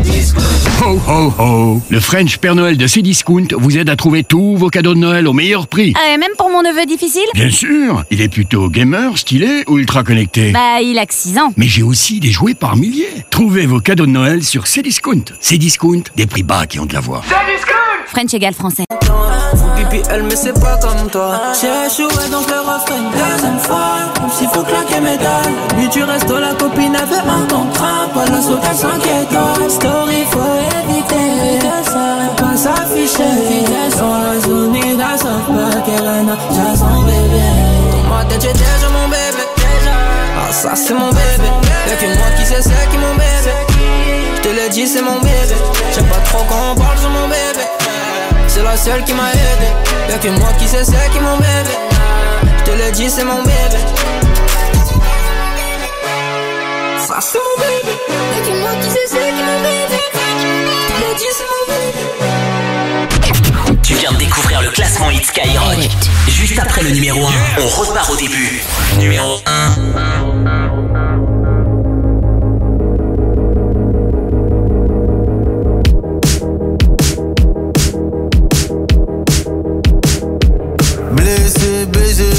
Cdiscount. Ho ho ho! Le French Père Noël de Cdiscount vous aide à trouver tous vos cadeaux de Noël au meilleur prix. Ah, et même pour mon neveu difficile? Bien sûr! Il est plutôt gamer, stylé ou ultra connecté? Bah, il a que 6 ans. Mais j'ai aussi des jouets par milliers. Trouvez vos cadeaux de Noël sur Cdiscount. Cdiscount, des prix bas qui ont de la voix. French égale français. Pipi elle mais c'est pas comme toi. J'ai échoué donc le refrain une deuxième fois. Comme s'il faut claquer mes dalles. Lui tu restes la copine avait un contrat. Pas la sauter 5 étoiles. Story faut éviter ça. Pas s'afficher. Dans la zone d'Ida sauf pas qu'elle a déjà son bébé. Dans ma tête j'ai déjà mon bébé. Ah ça c'est mon bébé. Y'a que moi qui sais c'est qui mon bébé. J'te l'ai dit c'est mon bébé. J'aime pas trop quand on parle sur mon bébé. C'est la seule qui m'a aidé. Y'a que moi qui sais c'est qui mon bébé. J'te l'ai dit c'est mon bébé. Ça c'est mon bébé. Y'a que moi qui sais c'est qui mon bébé. J'te l'ai dit c'est mon bébé. Tu viens de découvrir le classement Hit Skyrock. Juste après le numéro 1, on repart au début. Numéro 1. Blessé,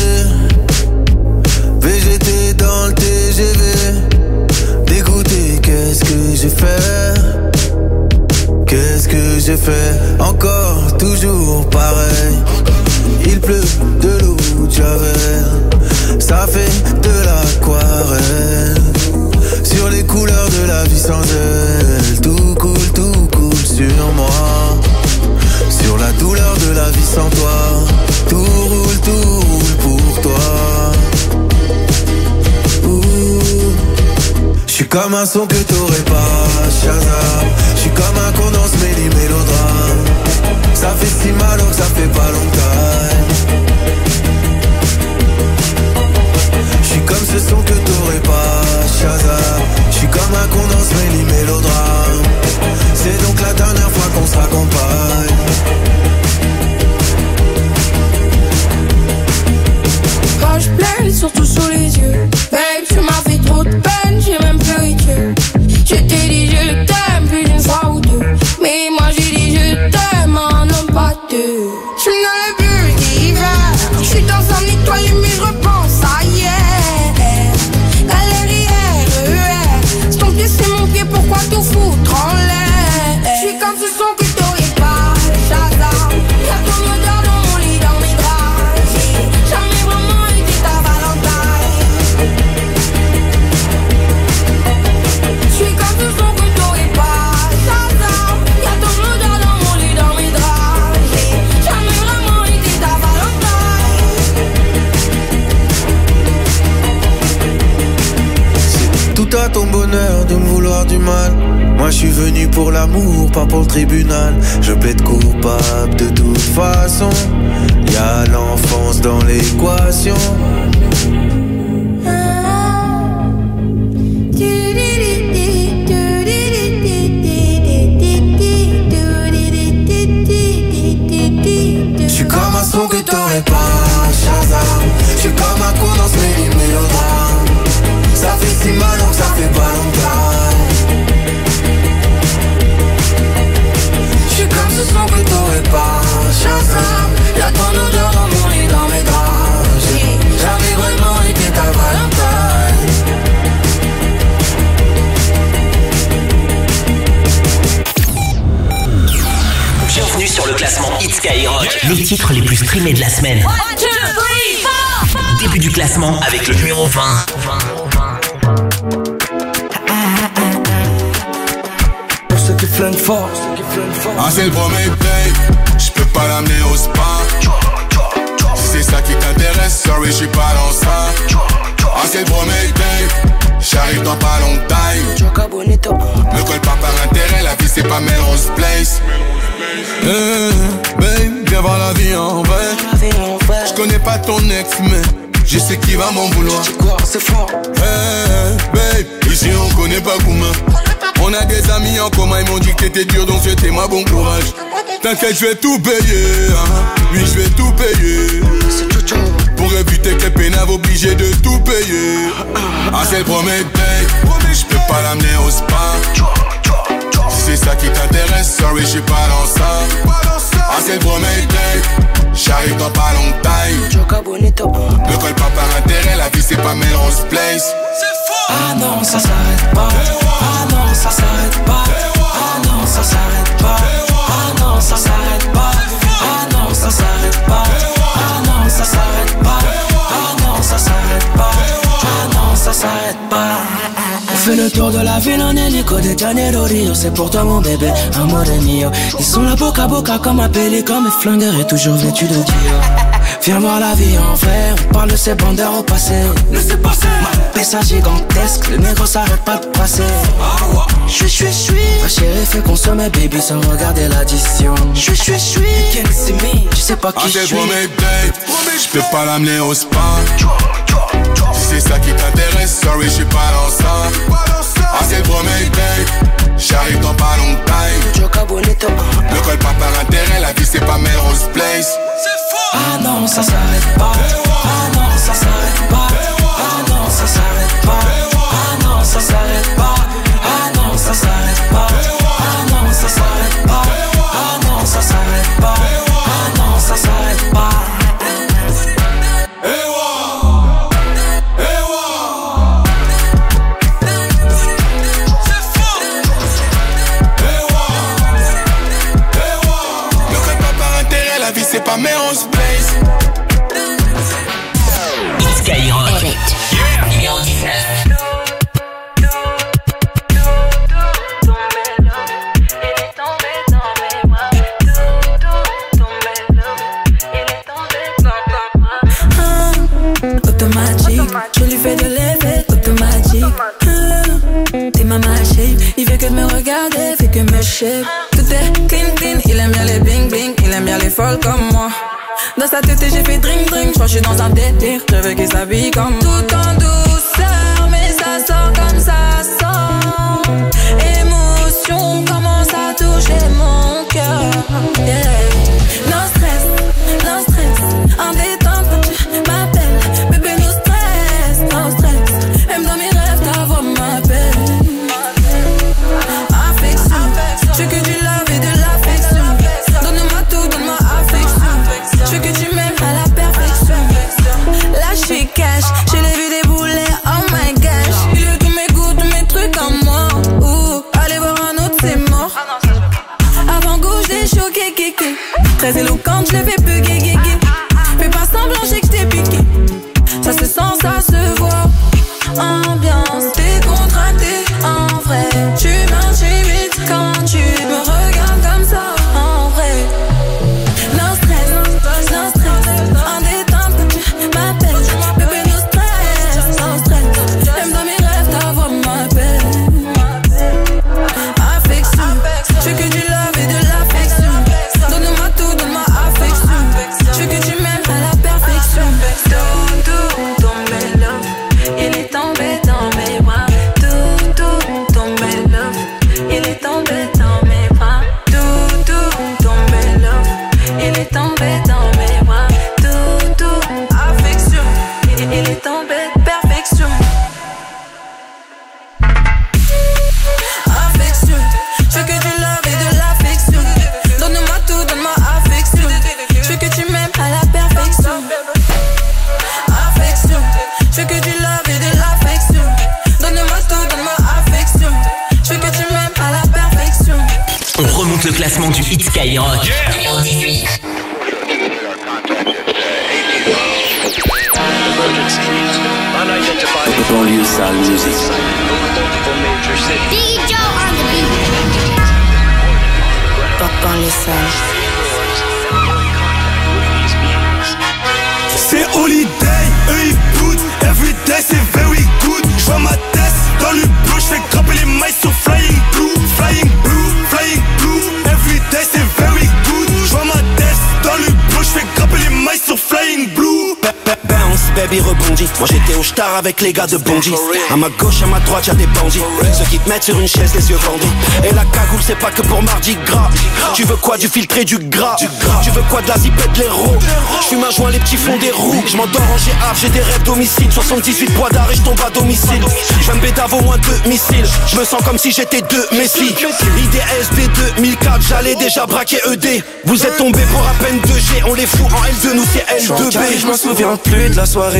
VGT dans le TGV. Dégoûté, qu'est-ce que j'ai fait? Qu'est-ce que j'ai fait? Encore, toujours pareil. Il pleut de l'eau de Javel. Ça fait de l'aquarelle. Sur les couleurs de la vie sans elle. Tout coule sur moi. Sur la douleur de la vie sans toi. Tout roule pour toi. J'suis comme un son que t'aurais pas, Shazam. J'suis comme un condensé mélodrame. Ça fait si mal donc ça fait pas longtemps. J'suis comme ce son que t'aurais pas, Shazam. J'suis comme un condensé mélodrame. C'est donc la dernière fois qu'on se raccompagne. Quand je pleure, surtout sous les yeux. Babe, tu m'as fait trop de peine, j'ai même pleuré que. Je t'ai dit je t'aime plus d'une fois ou deux. Mais moi j'ai dit je t'aime en non pas deux. Je me dans le bleu d'hiver. Je suis dans un étoile mais je repense à hier. Galerie RER. Si ton pied c'est mon pied, pourquoi tout foutre en l'air? Je suis comme ce son que t'aurais pas, Shazam. Y'a ton odeur dans mon lit, dans mes draps. J'ai jamais vraiment été ta Valentine. Je suis comme ce son que t'aurais pas, Shazam. Y'a ton odeur dans mon lit, dans mes draps. J'ai jamais vraiment été ta Valentine. C'est tout à ton bonheur de me vouloir du mal. Moi je suis venu pour l'amour, pas pour le tribunal. Je plaide coupable de toute façon. Y'a l'enfance dans l'équation. J'suis comme un son que t'aurais pas, Shazam. J'suis comme un condensé mélodrame. Ça fait si mal donc ça fait pas longtemps. J'suis comme ce son que t'aurais pas, Shazam. Y'a ton odeur dans mon lit, dans mes draps. J'ai jamais vraiment été ta Valentine. Bienvenue sur le classement Hit Skyrock. Les titres les plus streamés de la semaine. 1, 2, 3, 4. Début du classement avec le numéro 20. Pour ceux qui flânent fort. Ah c'est le premier play. J'peux pas l'amener au spa. Si c'est ça qui t'intéresse, sorry j'suis pas dans ça. Ah c'est le premier play. J'arrive dans pas longtemps. Me colle pas par intérêt, la vie c'est pas Melrose Place. Babe, viens voir la vie en vrai. J'connais pas ton ex mais je sais qui va m'en vouloir. C'est fort. Babe, ici on connaît pas Gouma. On a des amis en commun, ils m'ont dit que t'étais dur donc souhaitez-moi bon courage. T'inquiète, je vais tout payer, oui je vais tout payer. Pour éviter que les pénaves obligés de tout payer. Ah c'est le premier date, je peux pas l'amener au spa. Si c'est place. Ah non, ça s'arrête pas. Ah non, ça s'arrête pas. Ah non, ça s'arrête pas. Ah non, ça s'arrête pas. Ah non, ça s'arrête pas. Ah non, ça s'arrête pas. Ah non, ça s'arrête pas. Ah non, ça s'arrête pas. On fait le tour de la ville en hélico de Janeiro Rio. C'est pour toi mon bébé, amore mio. Ils sont là boca à boca comme un pélican. Mes flingueurs est toujours vêtu de Dior. Viens voir la vie en vrai, on parle de ces bandeurs au passé. Laissez passer. Ma pessa gigantesque, le négro s'arrête pas de passer. Chui. Ma chérie fait consommer baby sans regarder l'addition. Chui. Tu sais pas qui je suis. J'peux pas l'amener au spa. Si c'est ça qui t'intéresse, sorry j'suis pas dans ça. Ah c'est le premier date, j'arrive dans pas longtemps. Le col pas par intérêt, la vie c'est pas Melrose Place. Ah non, ça s'arrête pas. Ah non, ça s'arrête pas. Ah non, ça s'arrête pas. Ah non, ça s'arrête pas. Ah non, ça s'arrête pas. Ah non, ça s'arrête pas. Ah non, ça s'arrête pas. Ah non, ça s'arrête pas. C'est pas Melrose Place. Skyrock. Numéro 19. Automatique, je lui fais de l'effet automatique. T'es ma shape, il fait que de me regarder, fait que me shape. Tout est clean, il aime bien les bling bling, il aime bien les folles comme moi. Dans sa tête j'ai fait drink, je crois que je suis dans un délire, je veux qu'il s'habille comme moi. Tout en douceur, mais ça sort comme ça sort. Émotion commence à toucher mon cœur. Yeah. Non stress, en détente quand tu m'appelles. Bébé no stress, aime dans mes rêves ta voix m'appelle. Affection, je veux que tu love et de l'affection. Donne-moi tout, donne-moi affection. Je veux que tu m'aimes à la perfection. Là je suis cash, je l'ai vu débouler, oh my gosh. Il veut tous mes goûts, tous mes trucs en moi. Allez voir un autre, c'est mort. Avant gauche, j'ai choqué, kéké. Très éloquente, je l'ai fait plus gué. Fais pas semblant, j'ai que t'es piqué. Ça se sent, ça se voit. Ambiance décontractée, en vrai. Tu m'intimides quand tu me regardes comme ça, en vrai. Non stress, en détente quand tu m'appelles. Bébé no stress, aime dans mes rêves ta voix m'appelle. Affection, je veux que du love et de l'affection. Donne-moi tout, donne-moi affection. Je veux que tu m'aimes à la perfection. Tout tombé love, il est tombé dans mes bras. Tout tombé love, il est tombé dans mes bras. Tout tombé love, il est tombé dans mes bras. Tout affection, il est tombé perfection. Affection, je veux que du love et de l'affection. Donne-moi tout, donne-moi affection. Je veux que tu m'aimes à la perfection. Affection, je veux que du love et de l'affection. Donne-moi tout, donne-moi affection. Je veux que tu m'aimes à la perfection. On remonte le classement du hit Skyrock. Numéro 18. Banlieue sale music. Biggie Joe on the beat. Banlieue sale. C'est holiday, eux ils boutent. Everyday c'est very good. J'vois ma tête dans le blue. J'fais grimper les mailles sur flying blue. Everyday c'est very good. J'vois ma tête dans le blue. J'fais grimper les mailles sur flying blue. Bounce, baby rebondit. Moi j'étais au star avec les gars de Bondy. À ma gauche, à ma droite, y'a des bandits. Ceux qui te mettent sur une chaise, les yeux bandits. Et la cagoule, c'est pas que pour Mardi Gras. Tu veux quoi, du filtré, du gras. Tu veux quoi, de la zipette, de l'héros. J'fume un joint, les petits font des roues. J'm'endors en GA, j'ai des rêves d'homicide. 78 poids d'arrêt, j'tombe à domicile. J'vais me bédave au moins 2 missiles. J'me sens comme si j'étais 2 Messi. IDSB 2004, j'allais déjà braquer ED. Vous êtes tombés pour à peine 2G. On les fout en L2, nous c'est L2B. Je m'en souviens plus de la soirée.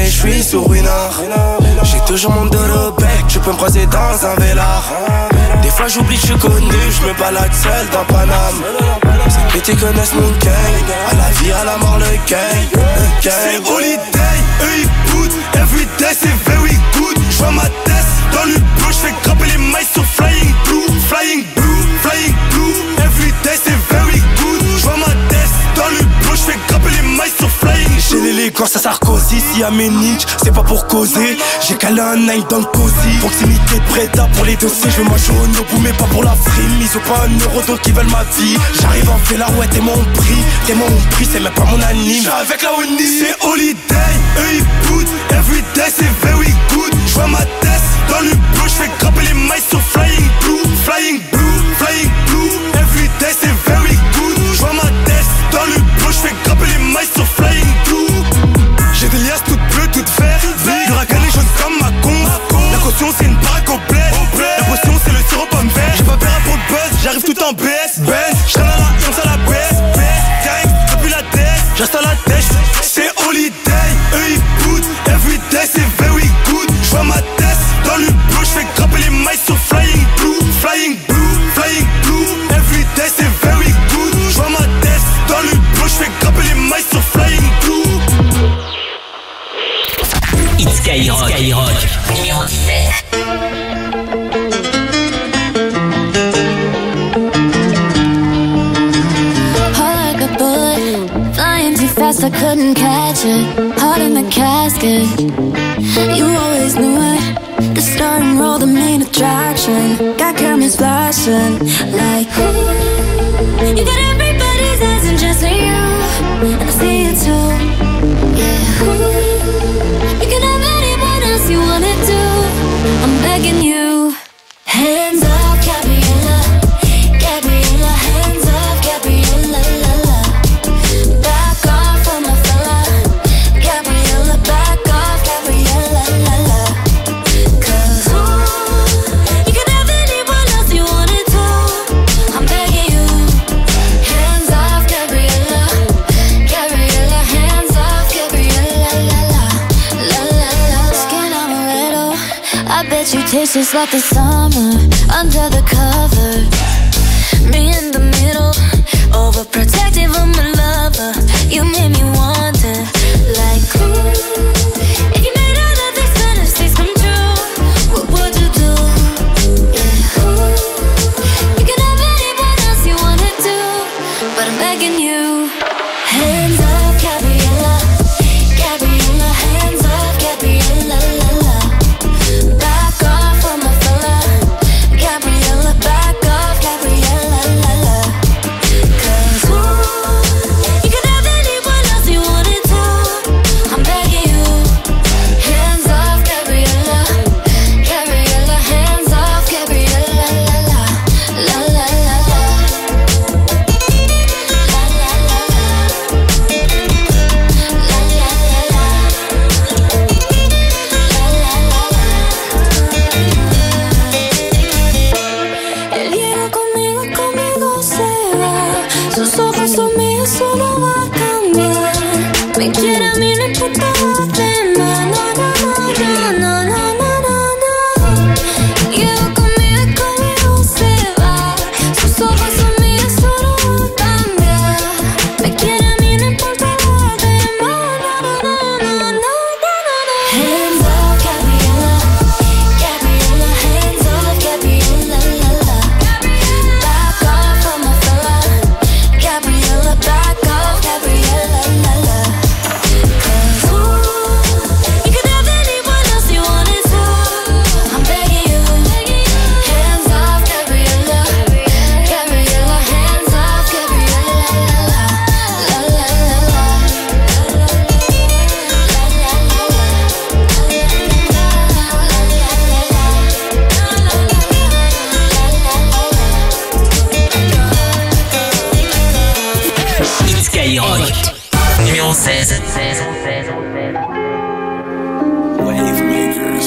mais je suis sur une heure. J'ai toujours mon dos au bec, tu peux me croiser dans un vélard. Des fois j'oublie que je suis connu, je me balade seul dans Paname. Ces petits connaissent mon gang, à la vie, à la mort le gang. C'est holiday, eux ils boutent, everyday c'est very good. J'vois ma tête dans le bleu, j'fais grimper les mailles sur flying blue. Flying blue, flying blue, everyday c'est very good. J'vois ma tête dans le bleu, j'fais grimper les mailles sur flying blue. J'ai l'élégance à Sarkozy, s'il y a mes niches, c'est pas pour causer. J'ai calé un nine dans le cosy, proximité de Preda pour les dossiers. Je veux manger au Nobu mais pas pour la frime. Ils ont pas un euro donc ils veulent ma vie. J'arrive en fait là, ouais t'es mon prix, c'est même pas mon anime. J'suis avec la Oni, c'est holiday, eux ils boutent, everyday c'est very good. J'vois ma tête dans le bleu, j'fais grimper les mailles sur flying blue. Flying blue, flying blue, everyday c'est very good. J'vois ma tête dans le bleu, j'fais grimper les mailles sur flying blue. J'ai des liasses toutes bleues, toutes vertes, du racané jaune comme ma con. La caution c'est une baraque au bled, la potion c'est le sirop pomme vert. J'ai pas peur pour le buzz, j'arrive tout en BS. J'traîne à la on à la baisse, gang, depuis la tête, j'reste à la tête. C'est holiday, eux ils boutent, everyday c'est very good. J'vois ma tête dans le bleu, j'fais grimper les mailles sur flying blue. Flying blue, flying blue, everyday c'est very good. J'vois ma tête dans le bleu, j'fais grimper les mailles sur flying blue. It's Skyrock, numéro 17. I couldn't catch it, heart in the casket. You always knew it, the starting role, the main attraction. Got cameras flashing like ooh. You got everybody's eyes and just you, and I see it too. Yeah, ooh. You can have anyone else you wanna do. I'm begging you, hands up, Gabriella, Gabriella, hands up, Gabriella, la la. Back off on my fella, Gabriella, back off, Gabriella, la la. 'Cause ooh, you can have anyone else you wanted to. I'm begging you, hands off, Gabriella, Gabriella, hands off, Gabriella, la la, la la la. Skin amaretto, I bet you taste just like the summer under the cover. Me in the middle, overprotective of my lover. You made me want it, like ooh. If you made all of these fantasies come true, what would you do? Yeah, ooh. You can have anyone else you wanna do, but I'm begging you, hands up, Gabriella, Gabriella, hands up, Gabriella, la la. Back off on my fella, Gabriella, back off, Gabriella, la la. 'Cause ooh, you can have anyone else you wanted to. I'm begging you, hands off, Gabriella, Gabriella, hands off, Gabriella, la la, la la la la. La la la la. La la la la. La la la la. Él llega conmigo, conmigo se va. Sus ojos son míos, solo va a cambiar. Me quiere a mí, no importa los demás. No, no, no, no, no, no, no, no. Llega conmigo, conmigo se va. Sus ojos son míos, solo va a cambiar. Me quiere a mí, no importa los demás. No, no, no, no, no, no, no. Hands up, Gabriella, Gabriella, hands up, Gabriella, la la. Back off on my fella, Gabriella, back off, Gabriella, la la. 'Cause ooh, you can have anyone else you wanted to. I'm begging you, hands off, Gabriella, Gabriella, hands off, Gabriella, la la, la la la la. It's Skyrock, numéro 16. Wave makers.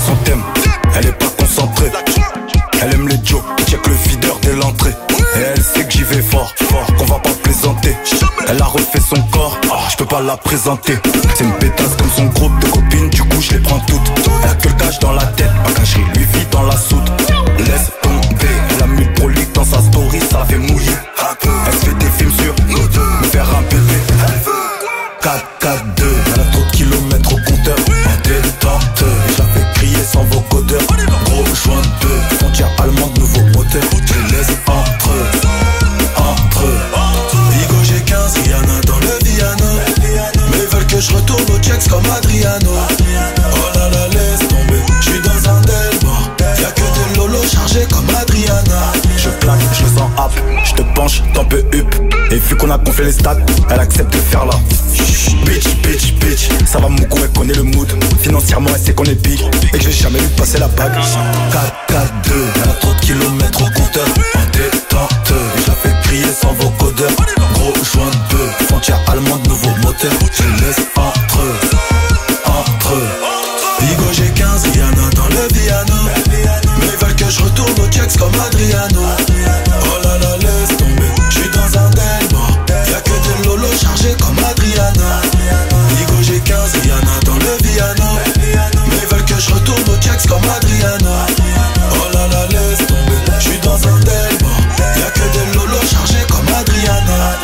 son thème. Elle est pas concentrée. Elle aime les Joe, check le videur dès l'entrée. Et elle sait que j'y vais fort, qu'on va pas plaisanter. Elle a refait son corps, je peux pas la présenter. C'est une pétasse comme son groupe de copines, du coup je les prends toutes. Elle a que le cash dans la tête, ma cacherie lui vit dans la soude. Laisse tomber, elle a mis le prolique dans sa story, ça fait mouiller. Elle se fait des films sur nous deux, me faire un bébé. 4-4-2, elle a trop de kilomètres au compteur. En détente, je la fais crier sans vocodeur. Gros joint de frontière allemande, nouveau moteur. Je laisse entre eux. Bigo j'ai 15, Rihanna dans le Viano. Mais ils veulent que je retourne au checks comme Adriano. Oh là là, laisse tomber, j'suis dans un Delmore. Y'a que des lolos chargés comme Adriana. Je claque, je sens hap, je te penche, t'en peux up. Et vu qu'on a gonflé les stats, elle accepte de faire là. Bitch, ça va mon coup, elle connaît le mood. Financièrement, elle sait qu'on est big et que j'ai jamais vu passer la bague. 4-4-2, elle a trop de kilomètres au compteur. En détente, je la fais crier sans vocodeur. Gros joint de bœuf, frontière allemande, nouveau moteur. Je laisse entre eux. Bigo j'ai 15, Rihanna dans le Viano. Mais ils veulent que je retourne au checks comme Adriano. Oh là là, laisse tomber, j'suis dans un Delmore. Y'a que des lolos chargés comme Adriana. Bigo j'ai 15, Rihanna dans le Viano. Mais ils veulent que je retourne au checks comme Adriana. Oh là là, laisse tomber, j'suis dans un Delmore. Y'a que des lolos chargés comme Adriana.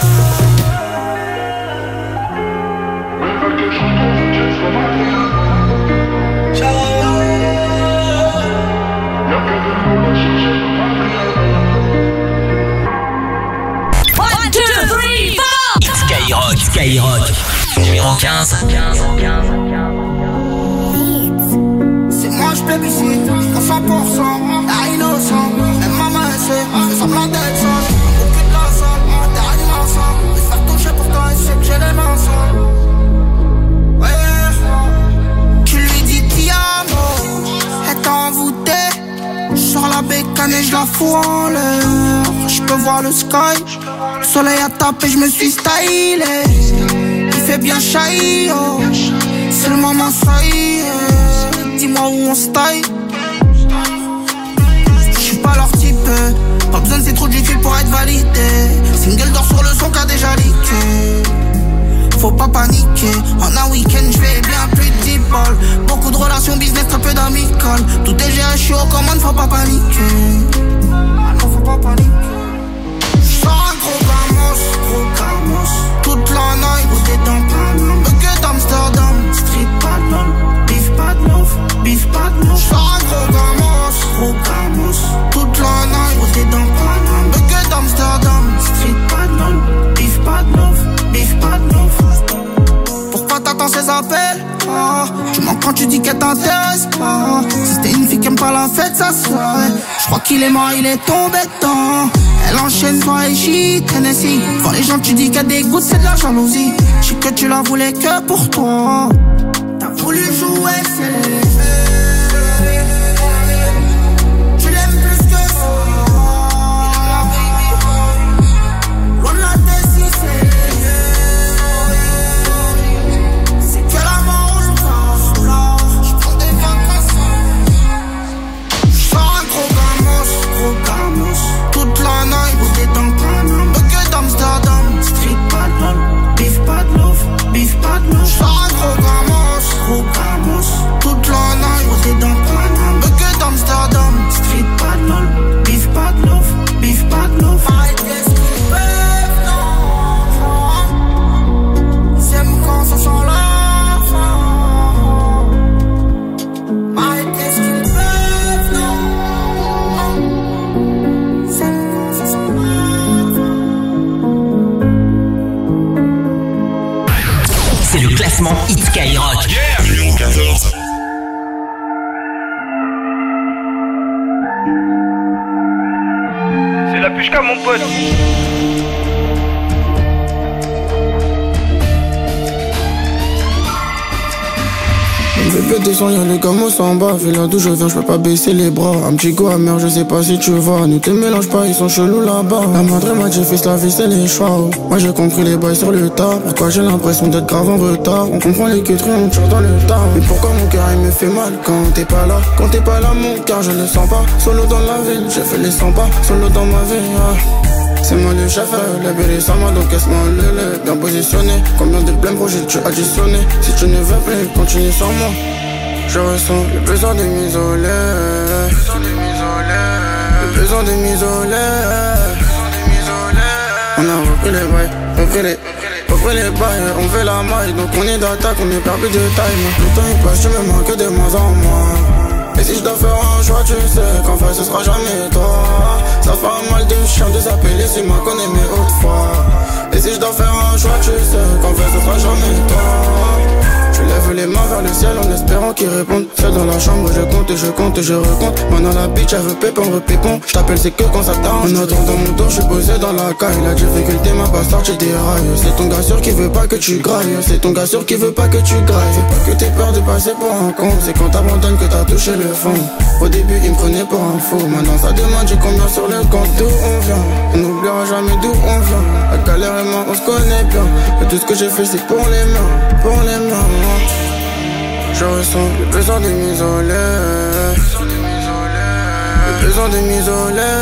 Ils veulent que je retourne au checks comme Adriana. Skyrock, numéro 15. C'est moi je plébiscite, à 100%, à innocent. Même maman elle sait, fais semblant d'être sage. Au cul de la salle, t'es animation. Je vais faire toucher pour toi et je sais que j'ai les mains sales. Ouais, tu lui dis ti amo, elle t'a envoûté. Je sors la bécane et je la fous en l'air. Je peux voir le sky, le soleil a tapé, je me suis stylé. Il fait bien chahi, oh. C'est le moment, ça y est. Dis-moi où on se taille. J'suis pas leur type, pas besoin de ces trous de fil pour être validé. Single d'or sur le son qu'a déjà leaké. Faut pas paniquer, en un week-end j'fais bien plus de 10 balles. Beaucoup de relations business, très peu d'amical. Tout est géré, j'suis aux commandes, faut pas paniquer. Ah non, faut pas paniquer. J'sors un gros gamos, toute la night, où t'es dans Paname. Que d'Amsterdam, street pas de lol, beef pas de love. J'sors un gros gamos, toute la night, où t'es dans Paname. Que d'Amsterdam, street pas de lol, beef pas de love. Pourquoi t'attends ces appels? Tu mens quand tu dis qu'elle t'intéresse pas. Si t'es une fille qui aime pas la fête, ça se ferait. J'crois qu'il est mort, il est tombé dedans. Elle enchaîne soirée shit, Tennessee. Quand les gens tu dis qu'elle dégoûte, c'est de la jalousie. J'sais que tu la voulais que pour toi. T'as voulu jouer, c'est tu l'aimes plus que ça. Loin de la tête, si c'est que la mort ou le passe. J'prends des vacances. J'sors un gros gamos, toute la night, où t'es dans Paname. Que d'Amsterdam, street pas de lol, beef pas de love. J'sors un gros gamos, toute la night, où t'es dans Paname. Que d'Amsterdam, street pas de lol, beef pas de love. I guess qu'ils peuvent, non. Ils aiment quand ça sent la fin. I guess qu'ils peuvent, non. Ils aiment quand ça sent la fin. C'est le classement Hit Skyrock. Numéro 14. C'est la pushka mon pote. On veut pète des sons, y'a les gamos en bas. Vu là d'où je viens, je peux pas baisser les bras. Un petit go amer, je sais pas si tu vois. Ne te mélange pas, ils sont chelous là-bas. La madre m'a dit, fils, la vie c'est les choix. Moi j'ai compris les bails sur le tas. Pourquoi j'ai l'impression d'être grave en retard? On comprend les queuteries, on tire dans le tas. Mais pourquoi mon cœur il me fait mal quand t'es pas là? Quand t'es pas là, mon cœur je le sens pas. Solo dans la ville, j'ai fait les 100 pas. Solo dans ma vie, C'est moi le chef, la belle est sans moi, donc casse-moi le bien positionné. Combien de blêmes projets tu additionné? Si tu ne veux plus, continue sans moi. Je ressens le besoin de m'isoler. Le besoin de m'isoler. On a repris les bails, repris les bails. On fait la maille, donc on est d'attaque, on est perdu de taille. Le temps il passe, tu me manques de moins en moins. Et si je dois faire un choix, tu sais qu'en fait ce sera jamais toi. Ça fera mal de chien de s'appeler si ma connaît mes hautes fois. Et si je dois faire un choix, tu sais qu'en fait ce sera jamais toi. Je lève les mains vers le ciel en espérant qu'ils répondent. Seul dans la chambre, je compte et je compte et je recompte. Maintenant la bitch, elle veut pépon, repépon. Je t'appelle, c'est que quand ça t'arrange. En attendant mon dos, je suis posé dans la caille. La difficulté m'a pas sorti des rails. C'est ton gars sûr qui veut pas que tu grailles. C'est ton gars sûr qui veut pas que tu grailles. C'est pas que t'aies peur de passer pour un con. C'est quand t'abandonnes que t'as touché le fond. Au début, il me prenait pour un fou. Maintenant ça demande, j'ai combien sur le compte. D'où on vient, on n'oubliera jamais d'où on vient. La galère et moi, on se connaît bien. Et tout ce que j'ai fait, c'est pour les mains. Pour les mains. Je ressens le besoin de m'isoler. Le besoin de m'isoler.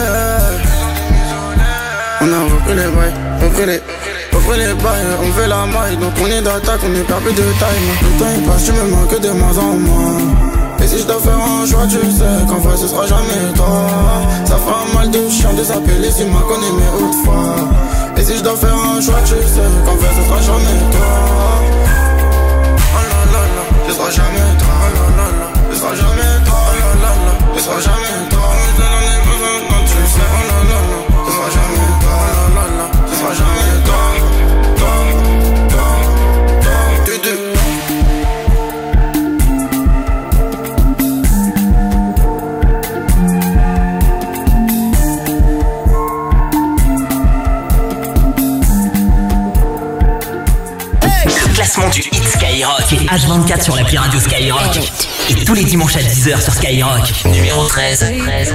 On a repris les bails, repris les bails. On fait la maille, donc on est d'attaque, on est perdu de taille. Le temps il passe, tu me manques de moins en moins. Et si je dois faire un choix, tu sais qu'en vrai ce sera jamais toi. Ça fera mal de chien de s'appeler si ma connaît mes hautes fois. Et si je dois faire un choix, tu sais qu'en vrai ce sera jamais toi. Ce sera jamais toi, ce sera jamais toi, ce sera jamais toi. Quand tu sais, ce sera jamais toi, ce sera jamais toi. Classement du hit Skyrock et H24 sur l'appli radio Skyrock. Et tous les dimanches à 10h sur Skyrock. Numéro 13.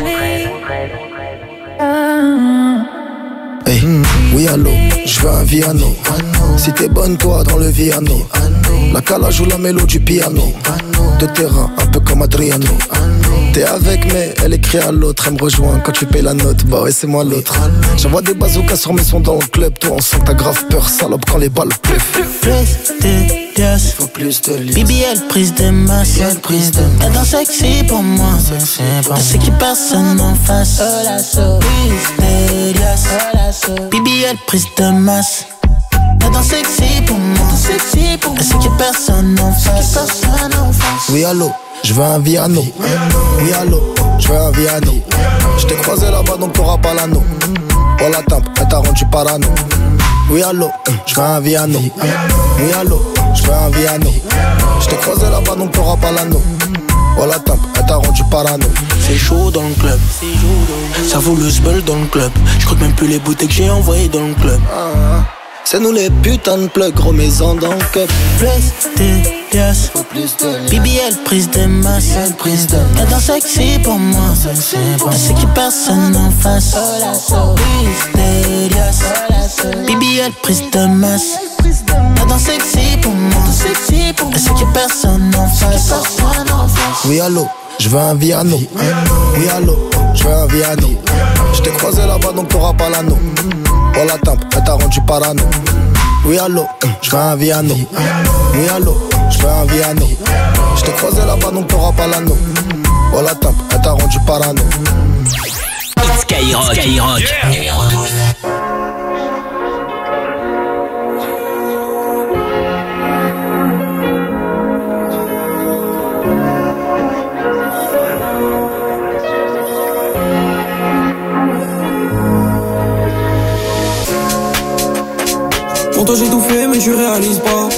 Hey, oui allô, je veux un Viano. Si t'es bonne toi dans le Viano. La cala joue la mélo du piano. De terrain, un peu comme Adriano. T'es avec mais elle écrit à l'autre. Elle me rejoint quand tu payes la note. Bah ouais c'est moi l'autre. J'envoie des bazookas sur mes sons dans le club. Toi on sent que t'as grave peur salope quand les balles pleuvent. Faut plus de liesse. BBL prise de masse. Elle danse sexy pour moi. Je sais qu'il personne en face. BBL prise de masse. Elle danse sexy pour moi. Je sais qu'il personne en face. Oui allô, je veux un Viano. Oui allô, je veux un Viano. Je t'ai croisé là-bas donc t'auras pas l'anneau. Oh la tempe, elle t'a rendu parano. Oui allô, je veux un Viano. Oui allô, je veux un Viano. Je t'ai croisé là-bas donc t'auras pas l'anneau. Oh la tempe, elle t'a rendu parano. C'est chaud dans le club. Ça vaut le spell dans le club. Je crois même plus les bouteilles que j'ai envoyées dans le club. C'est nous les putains de plugs, gros maison dans le cup. Faut plus de BBL prise de masse. Elle danse sexy pour moi. Je sais qu'il personne en face. BBL prise de masse. Elle danse sexy pour moi. Je sais qu'il personne en face. Oui allô, je veux un Viano. Oui allô, je veux un Viano. Je t'ai croisé là-bas donc t'auras pas l'anneau. Oh la tempe, elle t'a rendu parano. Oui allô, je veux un Viano. Oui allô, je veux un Viano. Je t'ai croisé là-bas donc t'auras pas l'anneau. Oh la tempe, elle t'a rendu parano. Skyrock, numéro 12. Pour toi j'ai tout fait mais tu réalises pas.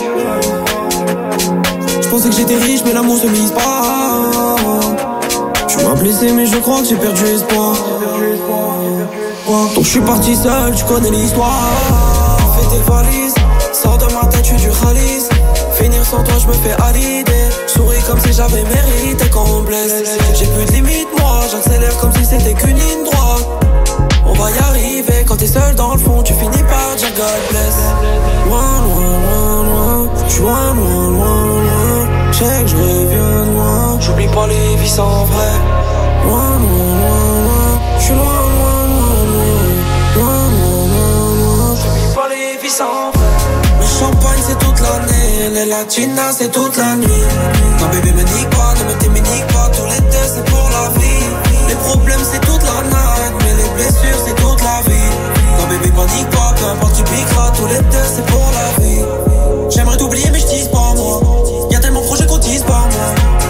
Je pensais que j'étais riche mais l'amour se mise pas. Tu m'as blessé mais je crois que j'ai perdu espoir. Donc je suis parti seul, tu connais l'histoire. Fais tes valises, sors de ma tête, tu es du Khalis. Finir sans toi, je me fais à l'idée. Souris comme si j'avais mérité qu'on me blesse. J'ai plus de limite, moi, j'accélère comme si c'était qu'une ligne droite. On va y arriver, quand t'es seul dans le fond, tu finis par dire God bless. Loin, loin, loin, loin, j'suis loin, loin, loin, loin. J'sais que je reviens de loin, j'oublie pas les vies sans vrai. Loin, loin, loin, loin, j'suis loin, loin, loin, loin, loin, loin, loin, loin. J'oublie pas les vies sans vrai. Le champagne c'est toute l'année, les latinas c'est toute la nuit. Non bébé me nique pas, ne me t'éminique pas, tous les deux c'est pour la vie. Les problèmes c'est toute la night, mais les blessures c'est toute la vie. Non bébé panique pas, peu importe tu piqueras, tous les deux c'est pour la vie. J'aimerais t'oublier mais je tease pas moi, y'a tellement de projets qu'on tease pas moi.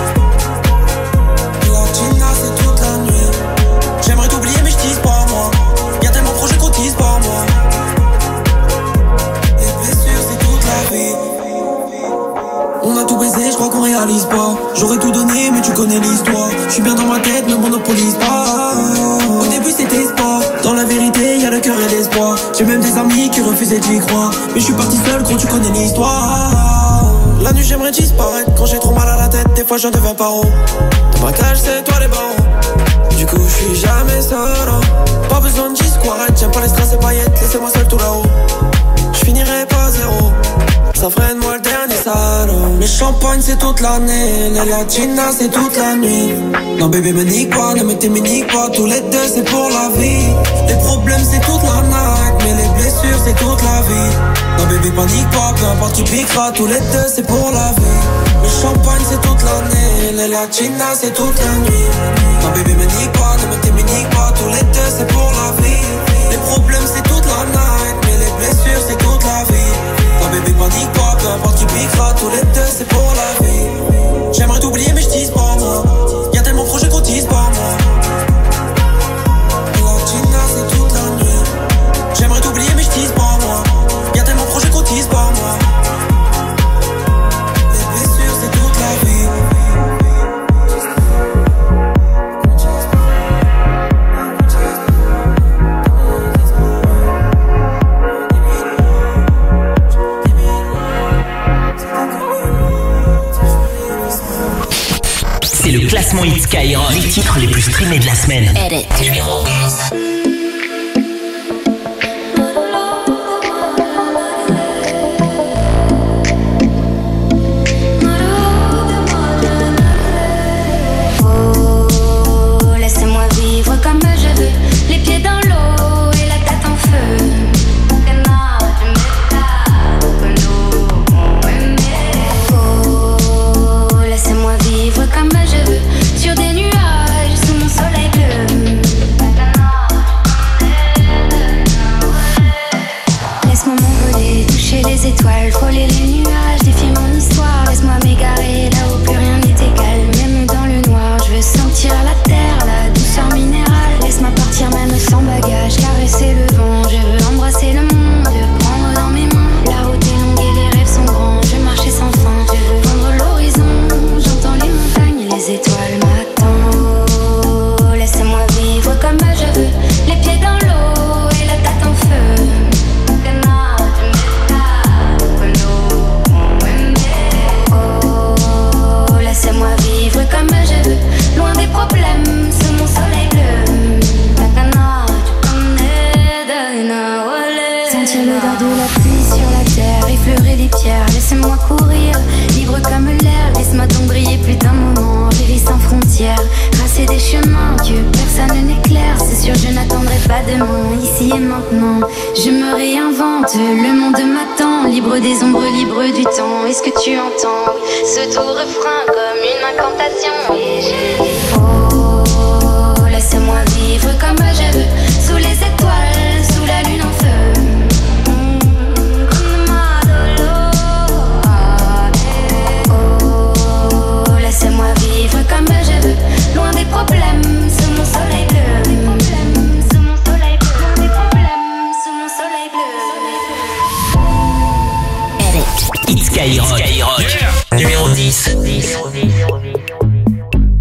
Latina c'est toute la nuit. J'aimerais t'oublier mais je tease pas moi, y'a tellement de projets qu'on tease pas moi. Les blessures c'est toute la vie. On a tout baisé, je crois qu'on réalise pas. J'aurais tout donné mais tu connais l'histoire. Je suis bien dans ma tête, ne monopolise pas. Au début c'était sport, dans la vérité y'a le cœur et l'espoir. J'ai même des amis qui refusaient d'y croire, mais je suis parti seul quand tu connais l'histoire. La nuit j'aimerais disparaître, quand j'ai trop mal à la tête, des fois je deviens paro. Dans ma cage c'est toi les barreaux, du coup je suis jamais seul. Pas besoin de disquarette, j'aime pas les strass et paillettes, laissez-moi seul tout là-haut. Je finirai pas zéro, ça ferait de moi le dernier salaud. Les champagnes c'est toute l'année, les latinas c'est toute la nuit. Non bébé me nique pas, ne me t'éminique pas, tous les deux c'est pour la vie. Les problèmes c'est toute la night, mais les blessures c'est toute la vie. Non bébé panique pas, peu importe tu piqueras, tous les deux c'est pour la vie. Le champagne c'est toute l'année, les latinas c'est toute la nuit. Non bébé me nique pas, ne me t'éminique pas, tous les deux c'est pour la vie. Les problèmes c'est toute la night, mais les blessures c'est toute la vie. Non bébé panique pas, peu importe tu piqueras, tous les deux c'est pour la vie. J'aimerais t'oublier mais je tease pas moi, y'a tellement de projets qu'on tease pas moi. Latina c'est toute la nuit. J'aimerais t'oublier mais je tease pas moi, y'a tellement de projets qu'on tease pas moi. Les blessures c'est toute la vie. C'est le classement Hit Skyrock, les titres les plus streamés de la semaine. Numéro 11. Skyrock. Numéro 10.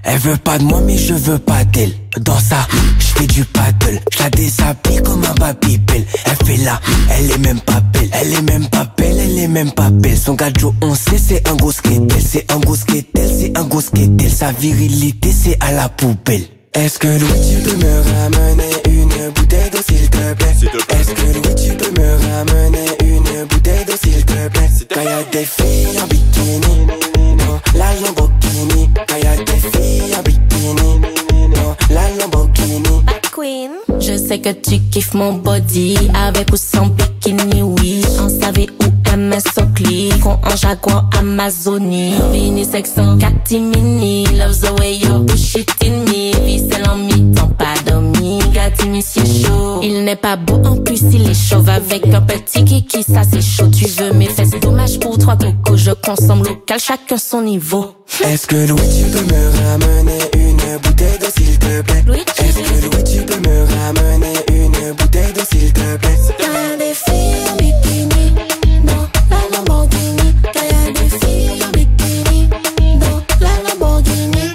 Elle veut pas de moi mais je veux pas d'elle. Dans ça, je fais du paddle. Je la déshabille comme un babybel. Elle fait là, elle est même pas belle. Elle est même pas belle, elle est même pas belle. Son gadjo on sait c'est un gros skatel. C'est un gros skatel, c'est un gros skatel. Sa virilité c'est à la poubelle. Est-ce que Louis tu peux me ramener une bouteille d'eau s'il te plaît? Est-ce que Louis tu peux me ramener une bouteille d'eau s'il te plaît? Quand y'a des filles en bikini, non, la Lamborghini. Quand y'a des filles en bikini, non, la Lamborghini. Queen. Je sais que tu kiffes mon body, avec ou sans bikini, oui. On savait où MS Oakley, qu'on en Jaguar Amazonie. Vini sexo, catimini, love the way you push it in me. Vicelle en mi-temps, pas dormi, gâti monsieur chaud. Il n'est pas beau, en plus il est chauve. Avec un petit kiki, ça c'est chaud. Tu veux mes fesses, dommage pour toi coco. Je consomme local, chacun son niveau. Est-ce que Louis tu peux me ramener une bouteille d'eau s'il te plaît? Est-ce que Louis tu peux me ramener une bouteille d'eau s'il te plaît? Y'a des filles en bikini, non, la Lamborghini. Y'a des filles en bikini, non, la Lamborghini.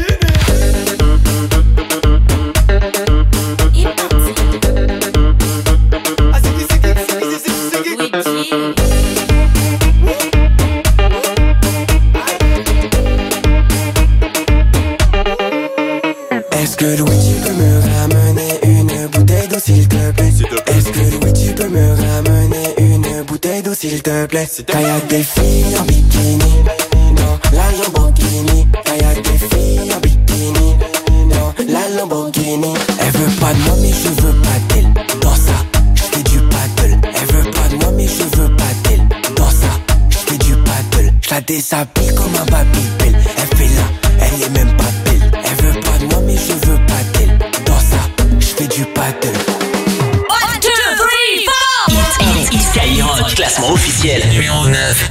Est-ce que Louis tu peux me ramener une bouteille d'eau s'il te plaît? Est-ce que Louis tu peux me ramener une bouteille d'eau s'il te plaît? Quand y'a des filles en bikini, non, la Lamborghini. Quand y'a des filles en bikini, non, la Lamborghini. Elle veut pas de moi mais je veux pas d'elle. Dans ça, je fais du paddle. Elle veut pas de moi mais je veux pas d'elle. Dans ça, je fais du paddle. Je la déshabille comme un babybel. Elle fait là, elle est même pas belle. Elle veut pas de moi mais je veux pas d'elle. Dans ça, je fais du paddle. 1, 2, 3, 4. Skyrock, classement officiel numéro 9.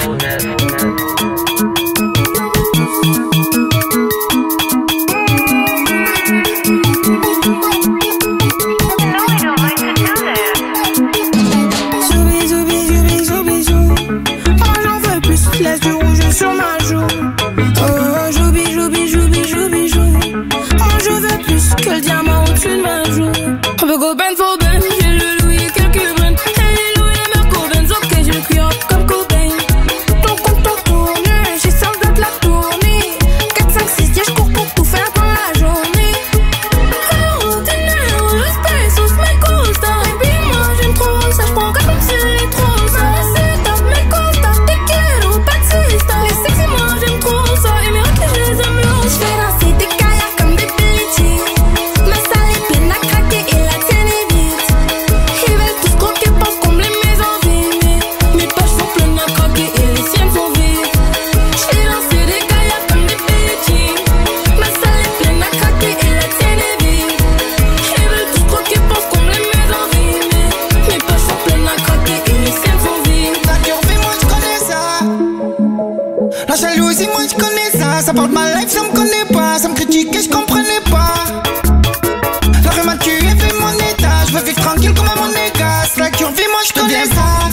Laisse du rouge sur ma joue. Oh, joubi, joubi, joubi, joubi, joubi. Oh, je veux plus que le diamant au-dessus de ma joue. On peut go ben for ben, j'ai le Louis et quelques brins. Hey, Louis et Marco Benz, ok, j'ai le cuir comme Cobain. Ton compte tourne, j'ai 100 de la tournée. 4, 5, 6, 10, je cours pour tout faire dans la journée. Oh, dinero, le space, off mes costas. Et puis moi, j'aime trop ça, j'prends comme si c'est trop ça. C'est top, mes costas, te quiero. Les sexy, moi j'aime trop ça. Et mes raclés, je les aime là. J'fais danser des kayaks comme des pelletiers. Ma salle est pleine à craquer et la tienne est vide. Ils veulent tous croquer pour combler mes envies. Mais mes poches sont pleines à craquer et les siennes sont vides. J'fais danser des kayaks comme des pelletiers. Ma salle est pleine à craquer et la tienne est vide. Ils veulent tous croquer pour combler mes envies. Mais mes poches sont pleines à craquer et les siennes sont vides. La curvée, moi j'connais ça. La jalousie, moi je connais ça. Ça porte ma life, ça me connaît pas. Ça me critique et je comprenais pas. La rue m'a tué, fait mon état. Je veux vivre tranquille comme un monégasque. La curvie, moi je connais ça.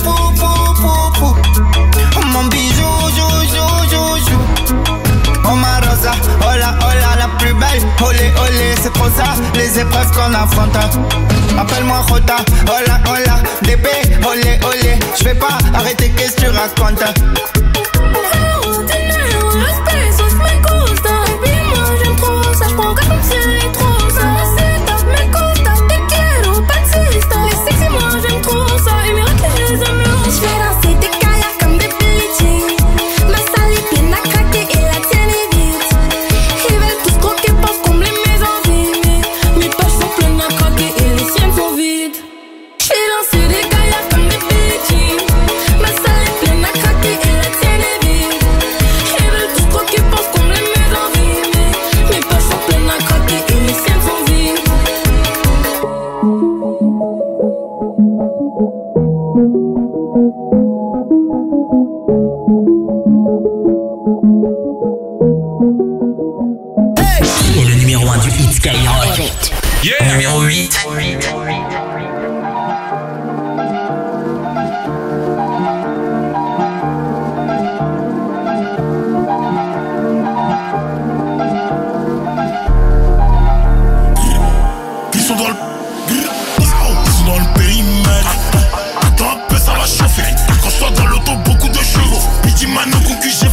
Oh mon bijou, jou, jou, jou, jou. Oh ma rosa, hola, hola, la plus belle. Olé, olé, c'est trop ça. Les épreuves qu'on affronte. Appelle-moi Jota, hola, hola. Bébé, olé, olé. Je vais pas arrêter, qu'est-ce que tu racontes? Oh, dinero, le space, off mes costas. Et puis moi j'aime trop ça, j'prends comme si c'est trop ça. C'est top, mes costas, te quiero, taxista. Les sexy, moi j'aime trop ça. Et mes raclés, je les aime là. J'fais danser des kayaks comme des pelletiers. Ma salle est pleine à craquer et la tienne est vide. Ils veulent tous croquer pour combler mes envies. Mais mes poches sont pleines à craquer et les siennes sont vides. J'fais danser des kayaks comme des pelletiers. Ma salle est pleine à craquer et la tienne.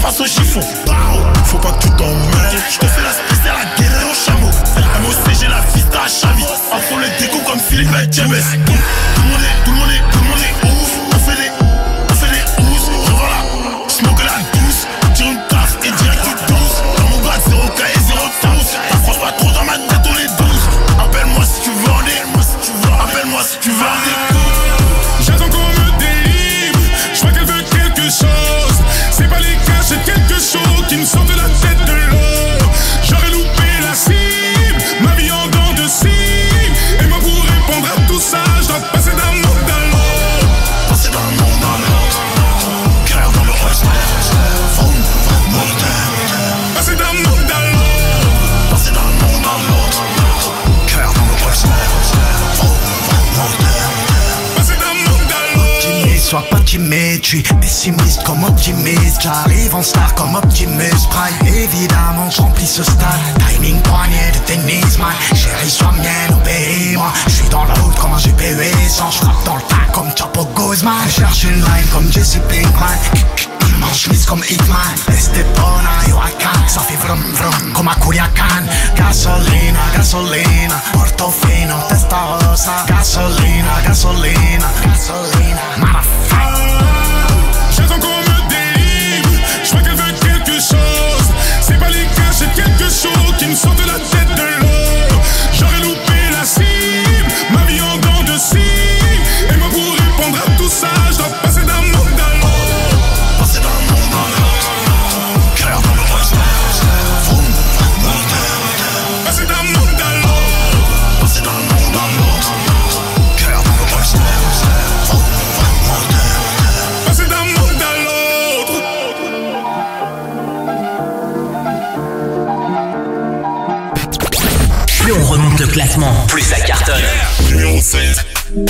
face au chiffon. Faut pas que tu t'emmènes. Je te fais la spéciale à guérir au chameau. MOC, j'ai la fista à Chavis. Afro le déco comme Philippe et James. Tout le monde est ouf. On fait des housses. Revoilà, smoke la douce. Tire une taf et direct du 12. Dans mon bas, 0 K et 0 tous. T'approches pas trop dans ma tête, on est 12. Appelle-moi si tu veux en des. Appelle-moi si tu veux en des. J'attends qu'on me délivre. Je vois qu'elle veut quelque chose. C'est pas les cash, c'est quelque chose qui me sort de la tête de l'eau. J'aurais loupé la cible, ma vie en dents de cible. Et moi pour répondre à tout ça, je dois passer d'un monde à l'autre. Passer d'un monde à l'autre. Cœur dans le holster. Passer d'un monde à l'autre. Passer d'un monde à l'autre. Cœur dans le holster. Passer d'un monde à l'autre. Optimiste, sois pas timide, je suis pessimiste comme optimiste. J'arrive en star comme Optimus Prime. Évidemment, j'remplis ce stade. Timing poignet de tennis, man. Chérie, sois mienne, obéis-moi. J'suis dans la route comme un GP 800. J'frappe dans le tas comme Chapo Guzman. Cherche une line comme Jesse Pinkman. En chemise comme Hitman. Estepona, Huracan. Ça fait vrum vrum comme à Culiacan. Gasolina, gasolina. Portofino, testarossa. Gasolina, gasolina, gasolina. Motherfucker. J'attends qu'on me délivre. Je vois qu'elle veut quelque chose. C'est pas les cash, c'est quelque chose qui me sort de la tête de l'eau. J'aurais loupé la cible, ma vie en dents de cible. Et moi pour répondre à tout ça, je dois passer d'un monde à l'autre. Passer d'un monde à l'autre. Cœur dans le holster. Passer d'un monde à l'autre. Passer d'un monde à l'autre. Cœur dans le holster. Passer d'un monde à l'autre. Plus on remonte le classement, plus ça cartonne. Numéro 7.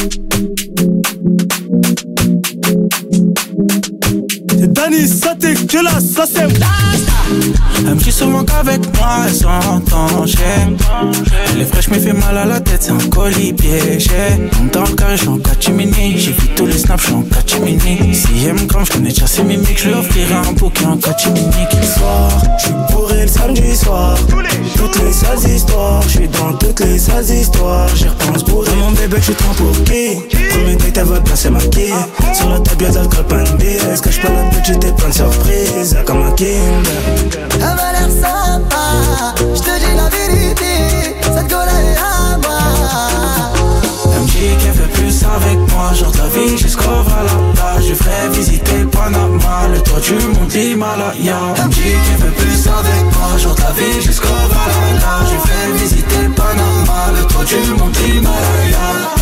C'est Dani, ça t'es que là, ça c'est elle me dit souvent qu'avec moi elle s'entend. Elle est fraîche mais fait mal à la tête, c'est un colis piégé. Monte dans le carré, j'suis en catimini. J'ai vu tous les snaps, j'suis en catimini. Si elle me crame, j'connais déjà ses mimiques. J'lui offrirai un bouquet en catimini. Quel soir, j'suis bourré le samedi soir. Toutes les sales histoires, j'suis dans toutes les sales histoires. J'y repense bourré, mon bébé j'suis trop pour qui. Premier date elle va placer ma quille. Sur la table y'a d'alcool, pas une BS. Cache pas la petite, j'étais plein de surprises. Comme un Kinder. Elle m'a l'air sympa, je te dis la vérité, cette gueule est à moi. Elle me dit qu'elle veut plus avec moi, genre de la vie jusqu'au Valhalla. Je ferai visiter Panama, le toit du monde Himalaya. Elle me dit qu'elle veut plus avec moi, genre de la vie jusqu'au Valhalla. Je ferai visiter Panama, le toit du monde Himalaya.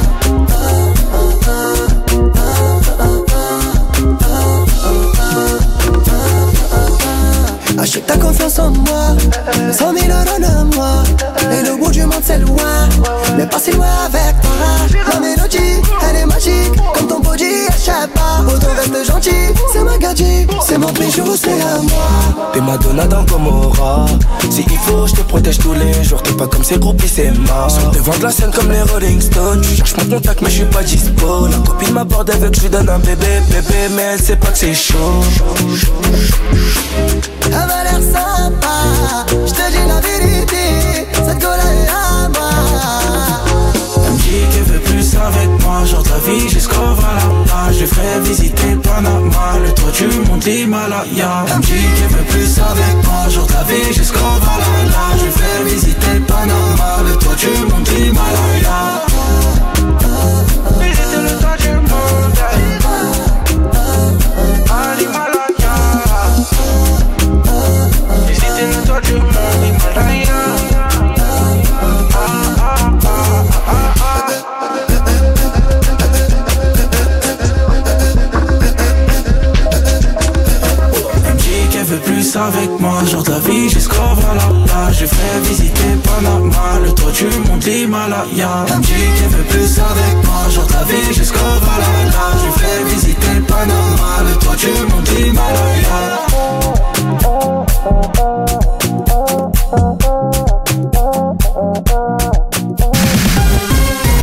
Achète ta confiance en moi, 100 000 euros de moi. Et le bout du monde c'est loin, mais pas si loin avec toi. La mélodie, elle est magique, comme ton body, achète pas. Autant reste gentil, c'est ma gadget, c'est mon bijou, c'est à moi. T'es Madonna dans Gomorrah. Si il faut, je te protège tous les jours. T'es pas comme ces groupies, c'est mort. Sur devant de la scène comme les Rolling Stones. Tu cherches mon contact, mais je suis pas dispo. La copine m'aborde avec, je lui donne un bébé, mais elle sait pas que c'est chaud. Elle m'a l'air sympa, je te dis la vérité, cette gueule est à moi. Elle me dit qu'elle veut plus avec moi, genre de la vie jusqu'au Valhalla. Je ferai visiter Panama, le toit du monde Himalaya. Elle me dit qu'elle veut plus avec moi, genre de la vie jusqu'au Valhalla. Je ferai visiter Panama, le toit du monde Himalaya. Visiter le toit du monde Himalaya. Visiter le toit du monde Himalaya. Plus avec moi, genre de la vie jusqu'au Valhalla. Je ferai visiter Panama, le toit du monde Himalaya. Elle me dit qu'elle veut plus avec moi, genre de la vie jusqu'au Valhalla. Je ferai visiter Panama, le toit du monde Himalaya.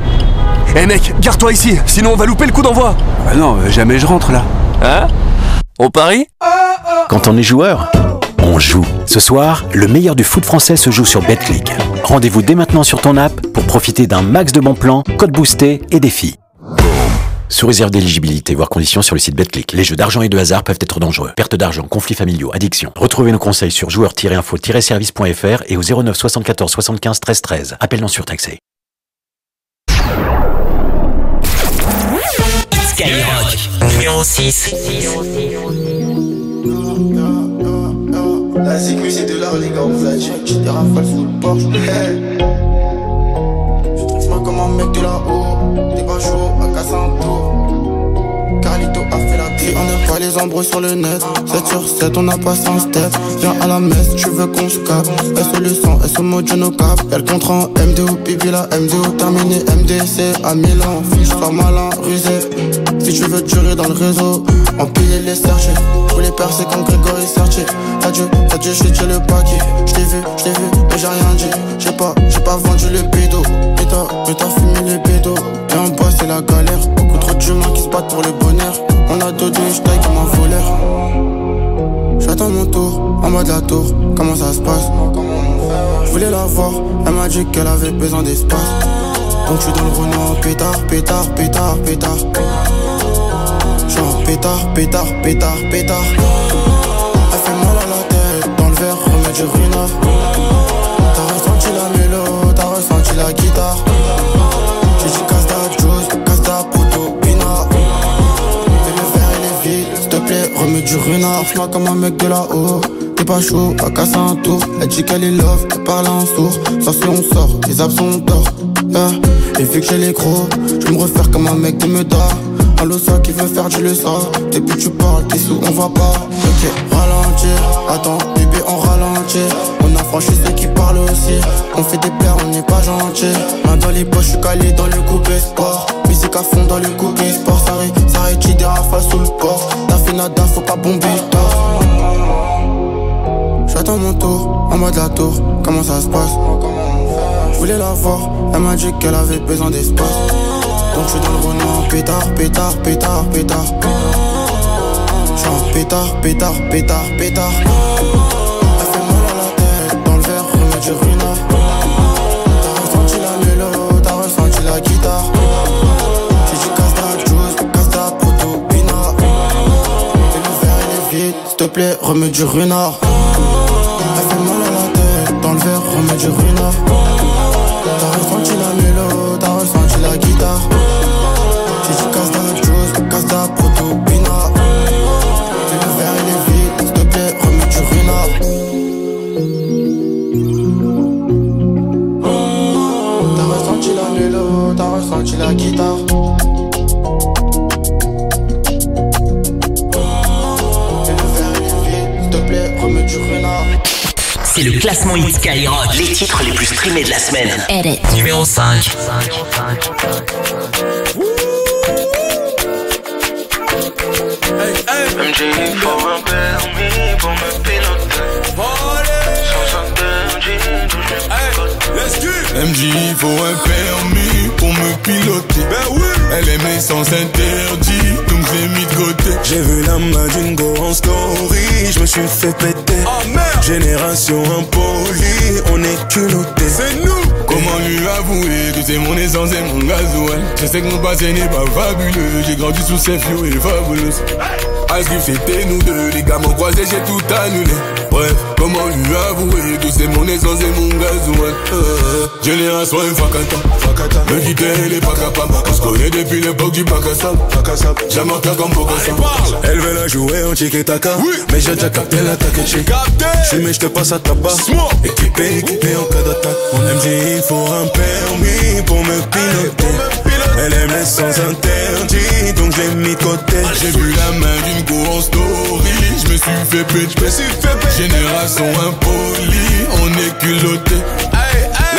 Eh mec, garde-toi ici, sinon on va louper le coup d'envoi. Bah non, jamais je rentre là. Hein? On parie ? Quand on est joueur, on joue. Ce soir, le meilleur du foot français se joue sur Betclic. Rendez-vous dès maintenant sur ton app pour profiter d'un max de bons plans, codes boostés et défis. Sous réserve d'éligibilité, voire conditions sur le site Betclic. Les jeux d'argent et de hasard peuvent être dangereux. Perte d'argent, conflits familiaux, addiction. Retrouvez nos conseils sur joueurs-info-service.fr et au 09 74 75 13 13. Appel non surtaxé. Skyrock numéro 6. La sécu c'est de l'art les gars, on vous a dit que j'étais rafale sous le Porsche. Je trouve pas comme un mec de là-haut. T'es pas chaud à casser un tour. Carlito a fait la vie, on n'a pas les embrouilles sur le net. 7 sur 7, on a passé un step. Viens à la messe, tu veux qu'on se capte. S le sang, S au mot de nos cap. Y'a le contrat en MDO, pipi la MDO. Terminé MDC à Milan. Fiche pas malin, rusé. Si tu veux durer dans le réseau, empiler les sergés. Pour les percer comme Grégory Sertier. T'as dû jeter le paquet. J't'ai vu, mais j'ai rien dit. J'ai pas vendu le bédo. Mais t'as fumé les bédos. Et en bas c'est la galère. Beaucoup trop d'humains qui se battent pour le bonheur. On a deux je taille comme un voleur. J'attends mon tour, en mode la tour. Comment ça se passe? Je voulais la voir, elle m'a dit qu'elle avait besoin d'espace. Donc j'suis dans le Renault, pétard. Genre pétard. Elle fait mal à la tête, dans le verre, remets du ruinard. T'as ressenti la mélo, t'as ressenti la guitare. J'ai dit casse-ta juice, casse-ta poteau, pinard. Et le verre il est vide, s'il te plaît, remets du ruinard. Fais-moi comme un mec de là-haut. T'es pas chaud, à casser un tour. Elle dit qu'elle est love, elle parle en sourd. Sans si on sort, les absents d'or. Et vu que j'ai les gros, je me refaire comme un mec de Meda. Un losa qui veut faire du leçon. Depuis tu parles, t'es sous, on va pas. Ok, ralentir, attends, bébé on ralentit. On a franchi ceux qui parlent aussi. On fait des plaies, on n'est pas gentil. Main dans les poches, je suis calé dans le coupé sport. Musique à fond dans le coupé sport. Ça rétire des rafales sous le port. T'as fait nada, faut pas bomber tort. J'attends mon tour, en mode la tour. Comment ça se passe? Je voulais la voir, elle m'a dit qu'elle avait besoin d'espace. Donc je suis dans le Renault, pétard. Genre pétard. Elle fait mal à la tête, dans le verre, remets du ruinard. T'as ressenti la mélo, t'as ressenti la guitare. J'ai dit casse-ta juice, casse-ta poteau, pinard. Et le verre il est vide, s'il te plaît, remets du ruinard. Elle fait mal à la tête, dans le verre, remets du ruinard. T'as ressenti la mélo, t'as ressenti la guitare. J'ai dit casse-ta juice, casse-ta poteau, pinard. Et le verre il est vide, s'il te plaît, remets du ruinard. T'as ressenti la mélo, t'as ressenti la guitare. Et le verre il est vide, s'il te plaît, remets du ruinard. C'est le classement Hit Skyrock. Les titres les plus streamés de la semaine. Edit. Numéro 5. MJ, il faut un permis pour me piloter. Sans un permis, d'où je MJ, il faut un permis pour me piloter. Ben oui. Elle aime les sens interdits, donc je l'ai mis de côté. J'ai vu la main d'une go en story, je me suis fait péter. Oh merde. Génération impolie, on est culotté. C'est nous. Comment lui avouer que c'est mon essence et mon gasoil? Je sais que mon passé n'est pas fabuleux. J'ai grandi sous ces fio et fabuleuse. Asgrif c'était nous deux, les gars m'ont croisé, j'ai tout annulé. Bref, comment lui avouer que c'est mon essence et mon gasoil? Génération Fakata, me quitter elle est pas capable. On se connaît depuis l'époque du bac à sable. J'aime un cas comme Bogassa. Elle veut la jouer en tiki-taka, oui. Mais j'ai déjà capté l'attaque. J'ai mais je te passe à tabac. Équipé en cas d'attaque. Mon MJ il faut un permis pour me piloter. Elle aime les sens interdits, donc je l'ai mis de côté. J'ai vu la main d'une go en story, je me suis fait péter. Génération impolie, on est culotté.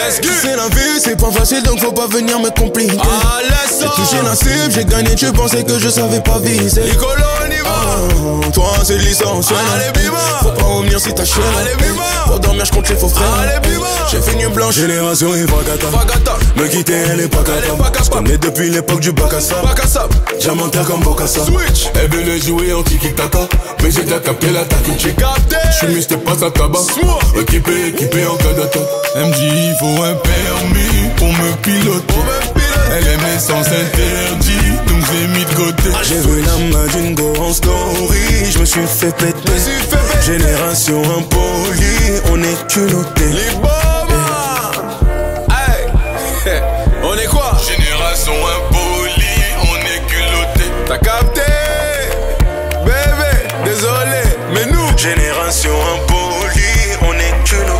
Tu sais la vie c'est pas facile donc faut pas venir me compliquer. J'ai touché la cible, j'ai gagné, tu pensais que je savais pas viser. Toi c'est l'essentiel. Faut pas revenir si t'as chienne. Pour dormir je compte les faux frères. J'ai fait nuit blanche. Génération Fagata. Me quitter elle est pas capable. J'connais depuis l'époque du bac à sable. Diamantaire comme Bocassa. Elle venait jouer en tiki-taka, mais j'ai déjà capté l'attaque. J'ai capté. J'suis mis c'était pas sa tabac. Équipé en cas d'attaque. Elle me dit il faut un permis pour me piloter. Elle aimait sans interdit, donc j'ai mis de côté. J'ai vu la main d'une go en story, je me suis fait péter. Génération impolie, on est culotté. Les bombes, hey. On est quoi? Génération impolie, on est culotté. T'as capté? Bébé, désolé, mais nous génération impolie, on est culotté.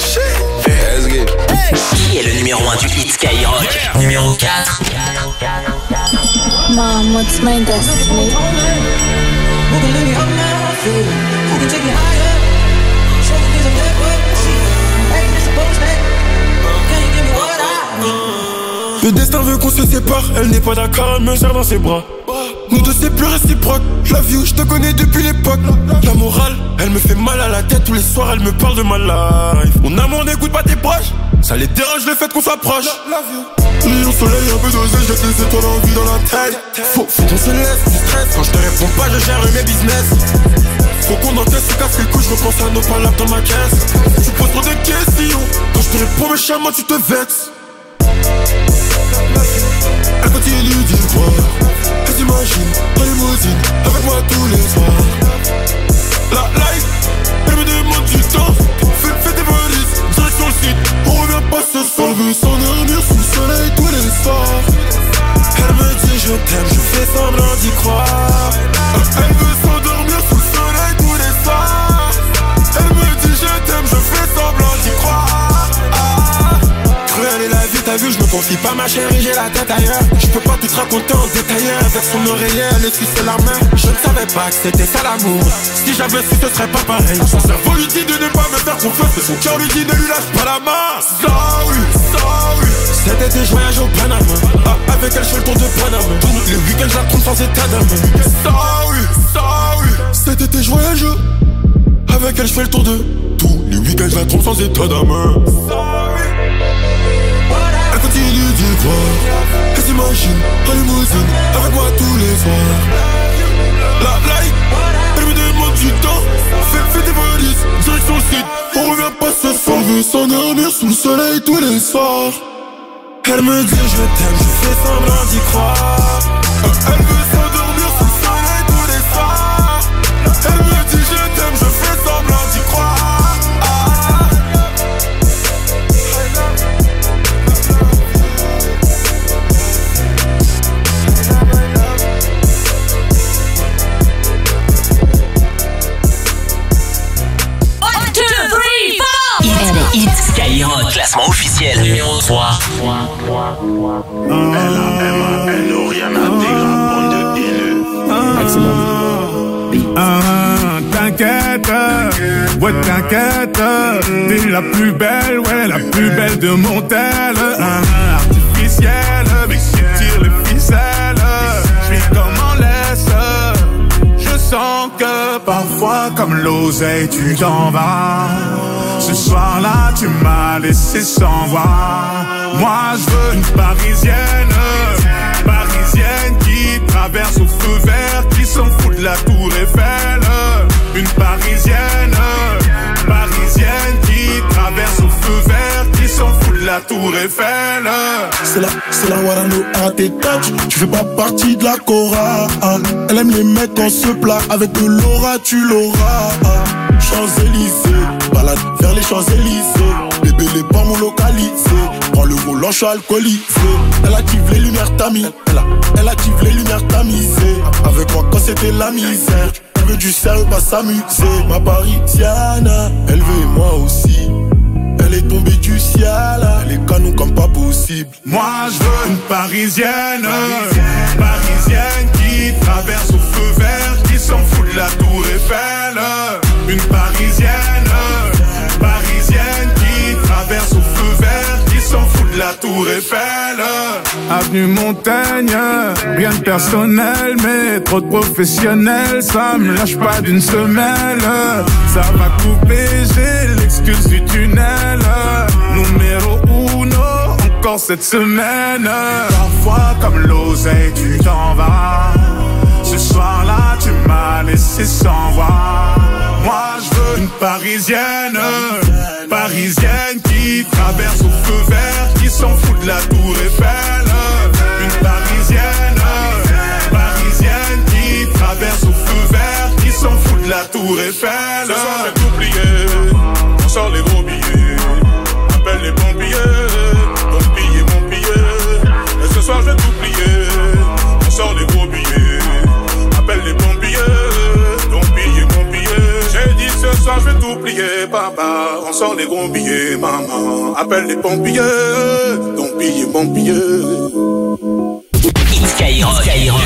Qui est le numéro 1 du hit Skyrock? Numéro 4. Mom, what's my destiny? Le destin veut qu'on se sépare, elle n'est pas d'accord, elle me serre dans ses bras. Nous deux c'est plus réciproque, je la view, je te connais depuis l'époque. La morale, elle me fait mal à la tête, tous les soirs elle me parle de ma life. Mon amour n'écoute pas tes proches, ça les dérange le fait qu'on s'approche. Lion soleil, un peu dosé, j'ai tes étoiles en vie dans la tête. Faut qu'on se laisse du stress, quand je te réponds pas je gère mes business. Faut qu'on encaisse, se casse les couilles, je repense à nos palabres dans ma caisse. Tu poses trop de questions, quand je te réponds méchamment tu te vexes. Elle continue d'y croire, elle s'imagine, en limousine, avec moi tous les soirs. La life, elle me demande du temps, fais tes valises, direction le site, on revient pas ce soir. Elle veut s'endormir sous le soleil tous les soirs. Elle me dit je t'aime, je fais semblant d'y croire. Elle veut s'endormir sous le soleil tous les soirs. Elle me dit je t'aime, je fais semblant d'y croire. Cruelle est la vie, t'as vu, je me confie pas ma chérie, j'ai la tête ailleurs. Je peux pas tout te raconter en détail. Avec son oreiller, elle essuie la main. Je ne savais pas que c'était ça l'amour. Si j'avais su, ce serait pas pareil. Son cerveau lui dit de ne pas me faire confiance, et son cœur lui dit ne lui lâche pas la main. Sorry. Cet été, je voyage au Panama. Avec elle, je fais le tour de Panama. Tous les week-ends, je la trompe sans état d'âme. Sorry. Cet été, je voyage. Avec elle, je fais le tour de. Tous les week-ends, je la trompe sans état d'âme. Elle continue d'y croire, elle s'imagine, en limousine, avec moi tous les soirs. La life, elle me demande du temps, fais tes valises, direction le site, on revient pas ce soir. Elle veut s'endormir sous le soleil tous les soirs. Elle me dit je t'aime, je fais semblant d'y croire. Elle veut s'endormir sous le soleil tous les soirs. Elle me dit je t'aime, je fais semblant d'y croire. Skyrock, classement officiel numéro 3. Elle n'a rien à dire, bande de haineux. T'inquiète, ouais t'inquiète, t'es la plus belle, ouais la plus belle de mon tel. Artificielle, mais si tire les ficelles, je suis comme en laisse. Je sens que parfois comme l'oseille tu t'en vas. Ce soir-là, tu m'as laissé sans voix. Moi, je veux une parisienne qui traverse au feu vert, qui s'en fout de la tour Eiffel. Une parisienne qui traverse au feu vert, qui s'en fout de la tour Eiffel. C'est la Warano à tes touch. Tu fais pas partie de la chorale. Elle aime les mecs en se plat. Avec de l'aura, tu l'auras. Champs-Élysées, balade vers les Champs-Élysées. Bébé, les pas mon localisé. Prends le volant, je suis alcoolisé. Elle active les lumières tamisées. Elle active les lumières tamisées. Avec moi quand c'était la misère. Elle veut du sérieux, pas s'amuser. Ma parisienne, elle veut moi aussi. Elle est tombée du ciel, elle est canon comme pas possible. Moi je veux une parisienne qui traverse au feu vert, qui s'en fout de la tour Eiffel. Une parisienne qui traverse au feu vert, qui tour Eiffel. Avenue Montaigne, rien de personnel, mais trop de professionnels, ça me lâche pas d'une semelle. Ça va couper, j'ai l'excuse du tunnel. Numéro uno, encore cette semaine. Parfois comme l'oseille, tu t'en vas. Ce soir-là, tu m'as laissé sans voix. Moi, je veux une parisienne, parisienne qui traverse au feu vert, qui s'en fout de la tour Eiffel. Une parisienne, parisienne qui traverse au feu vert, qui s'en fout de la tour Eiffel. Ce soir, je vais t'oublier, on sort les gros billets, appelle les pompiers, mon billet. Et ce soir, je vais t'oublier, on sort les gros billets, appelle les pompiers. J'ai dit ce soir je vais t'oublier, papa. On sort les gros billets, maman. Appelle les pompiers, ton billet, mon billet. Skyrock.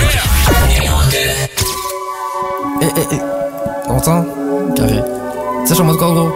T'entends? Carré. Ça, je suis en mode quoi, gros?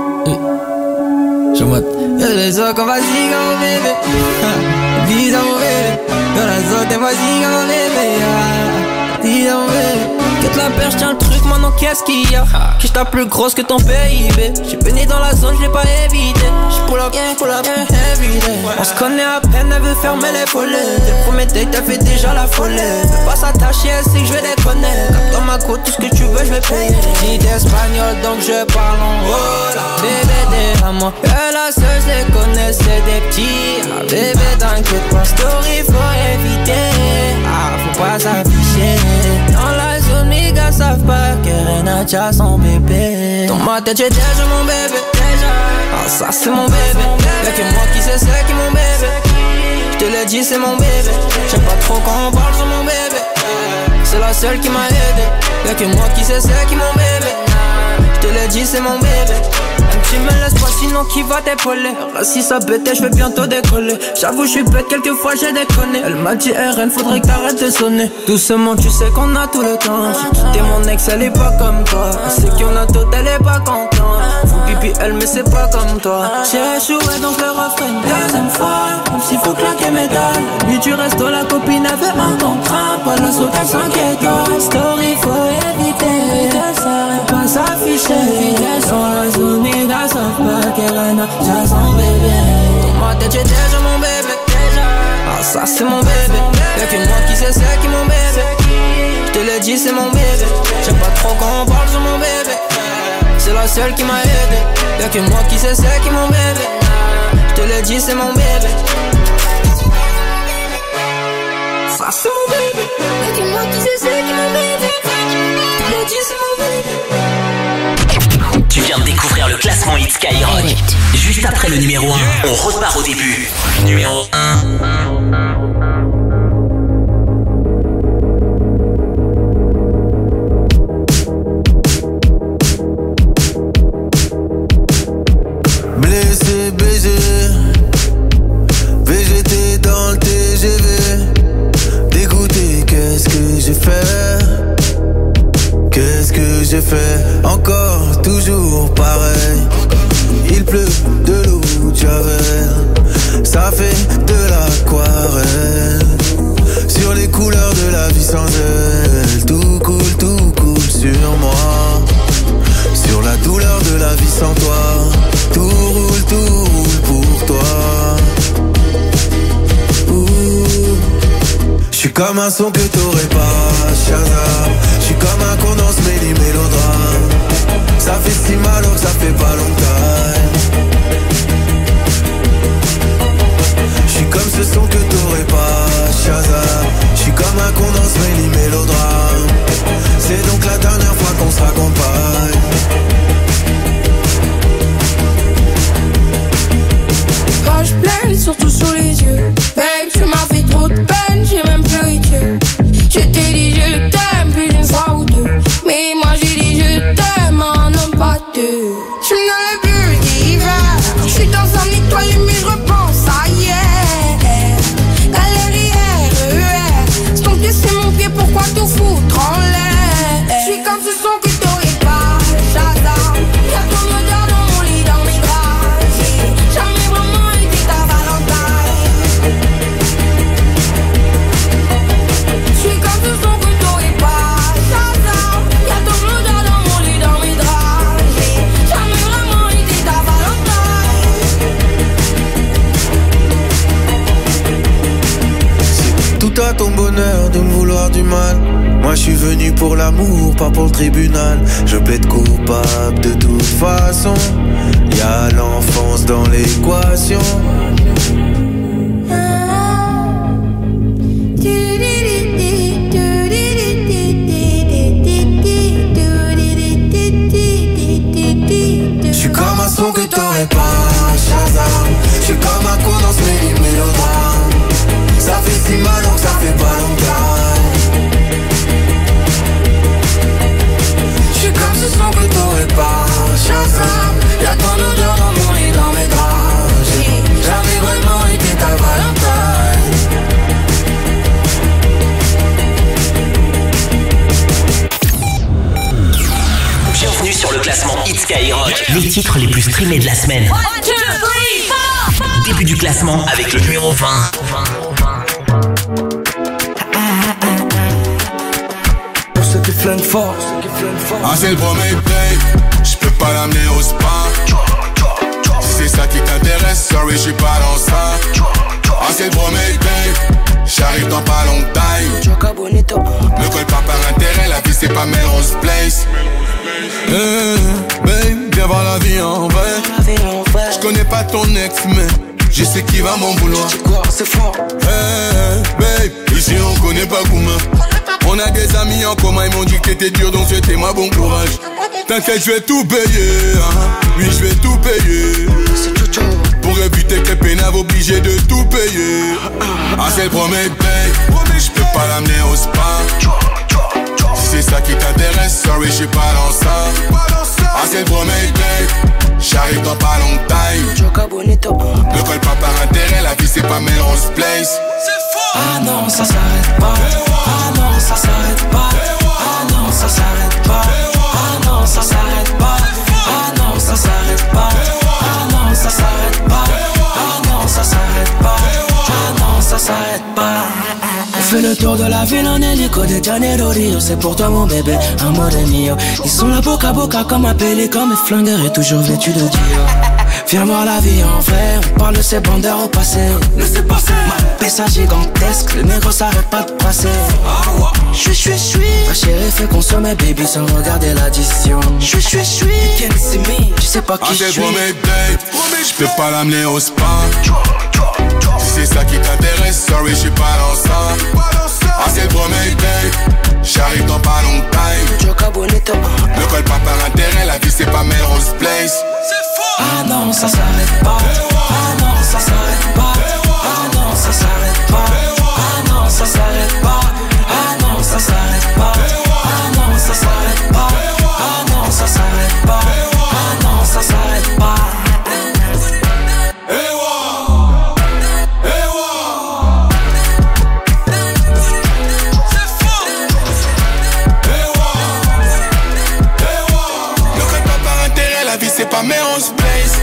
Je suis en mode. Les autres, on va ziga mon bébé. Dis à mon bébé. Dans la zone, on va ziga mon bébé. Dis à mon bébé. Quitte la perche, tiens le truc, maintenant qu'est-ce qu'il y a? Quiche ta plus grosse que ton PIB. J'suis baigné dans la zone, j'l'ai pas évité. J'pull up, everyday. On se connaît à peine, elle veut fermer les volets. Dès le premier date, elle fait déjà la folie. Veut pas s'attacher, elle sait que j'vais déconner. Comme dans ma côte, tout ce que tu veux, j'vais payer. Dis d'espagnol, donc je parle en hola. Bébé, déjame-moi. Que la seule, j'les connais, c'est des petits. Ah, bébé, t'inquiète pas, story, faut éviter. Ah, faut pas s'afficher. Dans la zone, mes gars savent pas que Rena déjà son bébé. Dans ma tête j'ai déjà mon bébé. Ah ça c'est mon bébé. Y'a que moi qui sais c'est qui mon bébé. J'te l'ai dit c'est mon bébé. J'aime pas trop quand on parle sur mon bébé. C'est la seule qui m'a aidé. Y'a que moi qui sais c'est qui mon bébé. J'te l'ai dit c'est mon bébé. Tu me laisses pas sinon qui va t'épauler. Si ça pétait je vais bientôt décoller. J'avoue je suis bête quelquefois j'ai déconné. Elle m'a dit RN faudrait que t'arrêtes de sonner. Doucement tu sais qu'on a tout le temps. J'ai quitté mon ex elle est pas comme toi. Elle sait qu'on a tout elle est pas contente. Faut pipi elle mais c'est pas comme toi. J'ai échoué donc le refrain une deuxième fois. Même s'il faut claquer mes dalles. Lui tu restes la copine avait un contrat. Pas la saute à 5 étoiles. Story faut éviter. Faut pas s'afficher. Dans la zone ils savent pas qu'elle a déjà son bébé. Dans ma tête j'ai déjà mon bébé. Ah ça c'est mon bébé. Y'a que moi qui sais c'est qui mon bébé. J'te l'ai dit c'est mon bébé. J'aime pas trop quand on parle sur mon bébé. C'est la seule qui m'a aidé. Y'a que moi qui sais c'est qui mon bébé. J'te l'ai dit c'est mon bébé. Ça c'est mon bébé. Y'a que moi qui sais c'est qui mon bébé. J'te l'ai dit c'est mon bébé. Tu viens de découvrir le classement Hit Skyrock. Juste après le numéro 1, on repart au début. Numéro 1. Blessé, BG, VGT dans le TGV. Dégoûté, qu'est-ce que j'ai fait? Qu'est-ce que j'ai fait? Encore, toujours pareil. Il pleut de l'eau de Javel. Ça fait de l'aquarelle. Sur les couleurs de la vie sans elle. Tout coule sur moi. Sur la douleur de la vie sans toi. Tout roule pour toi. J'suis comme un son que t'aurais pas, Shazam. J'suis comme un condom, mêlé mélodrame. Ça fait si mal alors que ça fait pas longtemps. J'suis comme ce son que t'aurais pas, Shazam. J'suis comme un condom, mêlé mélodrame. C'est donc la dernière fois qu'on se raccompagne. Quand je pleure, surtout sous les yeux. Babe, tu m'as fait trop de peine, j'ai même plus eu Dieu. Je t'ai dit honneur de me vouloir du mal. Moi je suis venu pour l'amour, pas pour le tribunal. Je plaide coupable de toute façon. Y'a l'enfance dans l'équation. J'suis comme un son que t'aurais pas, Shazam. J'suis comme un con dans ce mélodrame. Ça fait si mal donc ça fait pas longtemps. J'suis comme ce son que t'aurais pas, Shazam. Y'a tant d'odeur dans mon lit, dans mes draps. J'ai jamais vraiment été ta Valentine. Bienvenue sur le classement Hit Skyrock. Les titres les plus streamés de la semaine. 1, 2, 3, 4. Début du classement avec le numéro 20. Pour ceux qui flinguent fort. Ah c'est le premier date, j'peux pas l'amener au spa. Si c'est ça qui t'intéresse, sorry j'suis pas dans ça. Ah c'est le premier date, j'arrive dans pas longtemps. Ne colle pas par intérêt, la vie c'est pas Melrose Place. Babe, viens voir la vie en vrai. J'connais pas ton ex mais je sais qui va m'en vouloir. C'est fort. Babe, ici on connaît pas Gouma. On a des amis en commun, ils m'ont dit que t'étais dur donc souhaitez-moi bon courage. T'inquiète, je vais tout payer, oui je vais tout payer. Pour éviter que les pénaves obligés de tout payer. Ah c'est le premier date, j'peux pas l'amener au spa. Si c'est ça qui t'intéresse, sorry j'suis pas dans ça. Ah c'est le premier date, j'arrive dans pas longtemps. Ne colle pas par intérêt, la vie c'est pas Melrose Place. Ah non ça s'arrête pas. Ah non ça s'arrête pas. Ah non ça s'arrête pas. Ah non ça s'arrête pas. Ah non ça s'arrête pas. Ah non ça s'arrête pas. Ah non ça s'arrête pas. Ah non ça s'arrête pas. On fait le tour de la ville en hélico de Janeiro Rio. C'est pour toi mon bébé, amore mio. Ils sont là boca à boca comme un pélican. Mes flingueurs est toujours vêtu de Dior. Viens voir la vie en vrai, on parle de ces bandeurs au passé. Laissez passer. Ma pessa gigantesque, le négro s'arrête pas de passer. Chui. Ta chérie fait consommer baby sans regarder l'addition. Chui. Tu sais pas qui je suis. J'peux pas l'amener au spa. Si c'est ça qui t'intéresse, sorry j'suis pas dans ça. Ah c'est le premier date, j'arrive dans pas longtemps. Ne colle pas par intérêt, la vie c'est pas Melrose Place. Ah non ça s'arrête pas. Ah non ça s'arrête pas. Ah non ça s'arrête pas. Ah non ça s'arrête pas. Ah non ça s'arrête pas. Ah non ça s'arrête pas. Ah non ça s'arrête pas. Ah non ça s'arrête pas. C'est pas Melrose Place.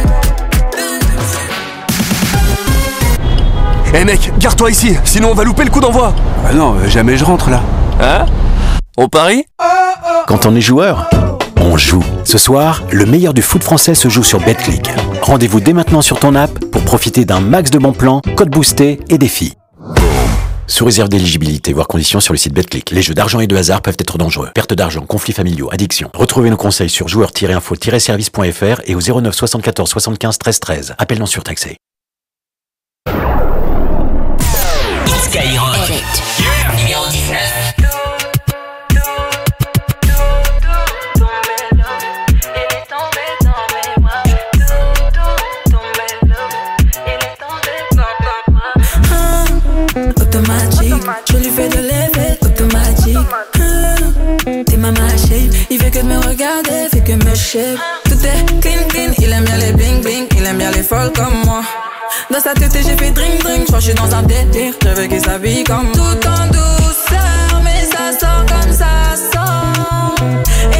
Eh mec, garde-toi ici, sinon on va louper le coup d'envoi. Ah non, jamais je rentre là. Hein? On parie? Quand on est joueur, on joue. Ce soir, le meilleur du foot français se joue sur Betclic. Rendez-vous dès maintenant sur ton app pour profiter d'un max de bons plans, codes boostés et défis. Sous réserve d'éligibilité, voire conditions sur le site Betclic. Les jeux d'argent et de hasard peuvent être dangereux. Perte d'argent, conflits familiaux, addiction. Retrouvez nos conseils sur joueurs-info-service.fr et au 09 74 75 13 13. Appel non surtaxé. Skyrock. Numéro 19. Je lui fais de l'effet automatique. T'es ma shape, il fait que de me regarder, fait que me shape. Tout est clean, il aime bien les bling bling, il aime bien les folles comme moi. Dans sa tête j'ai fait drink, je crois que je suis dans un délire. Je veux qu'il s'habille comme tout en douceur, mais ça sort comme ça sort.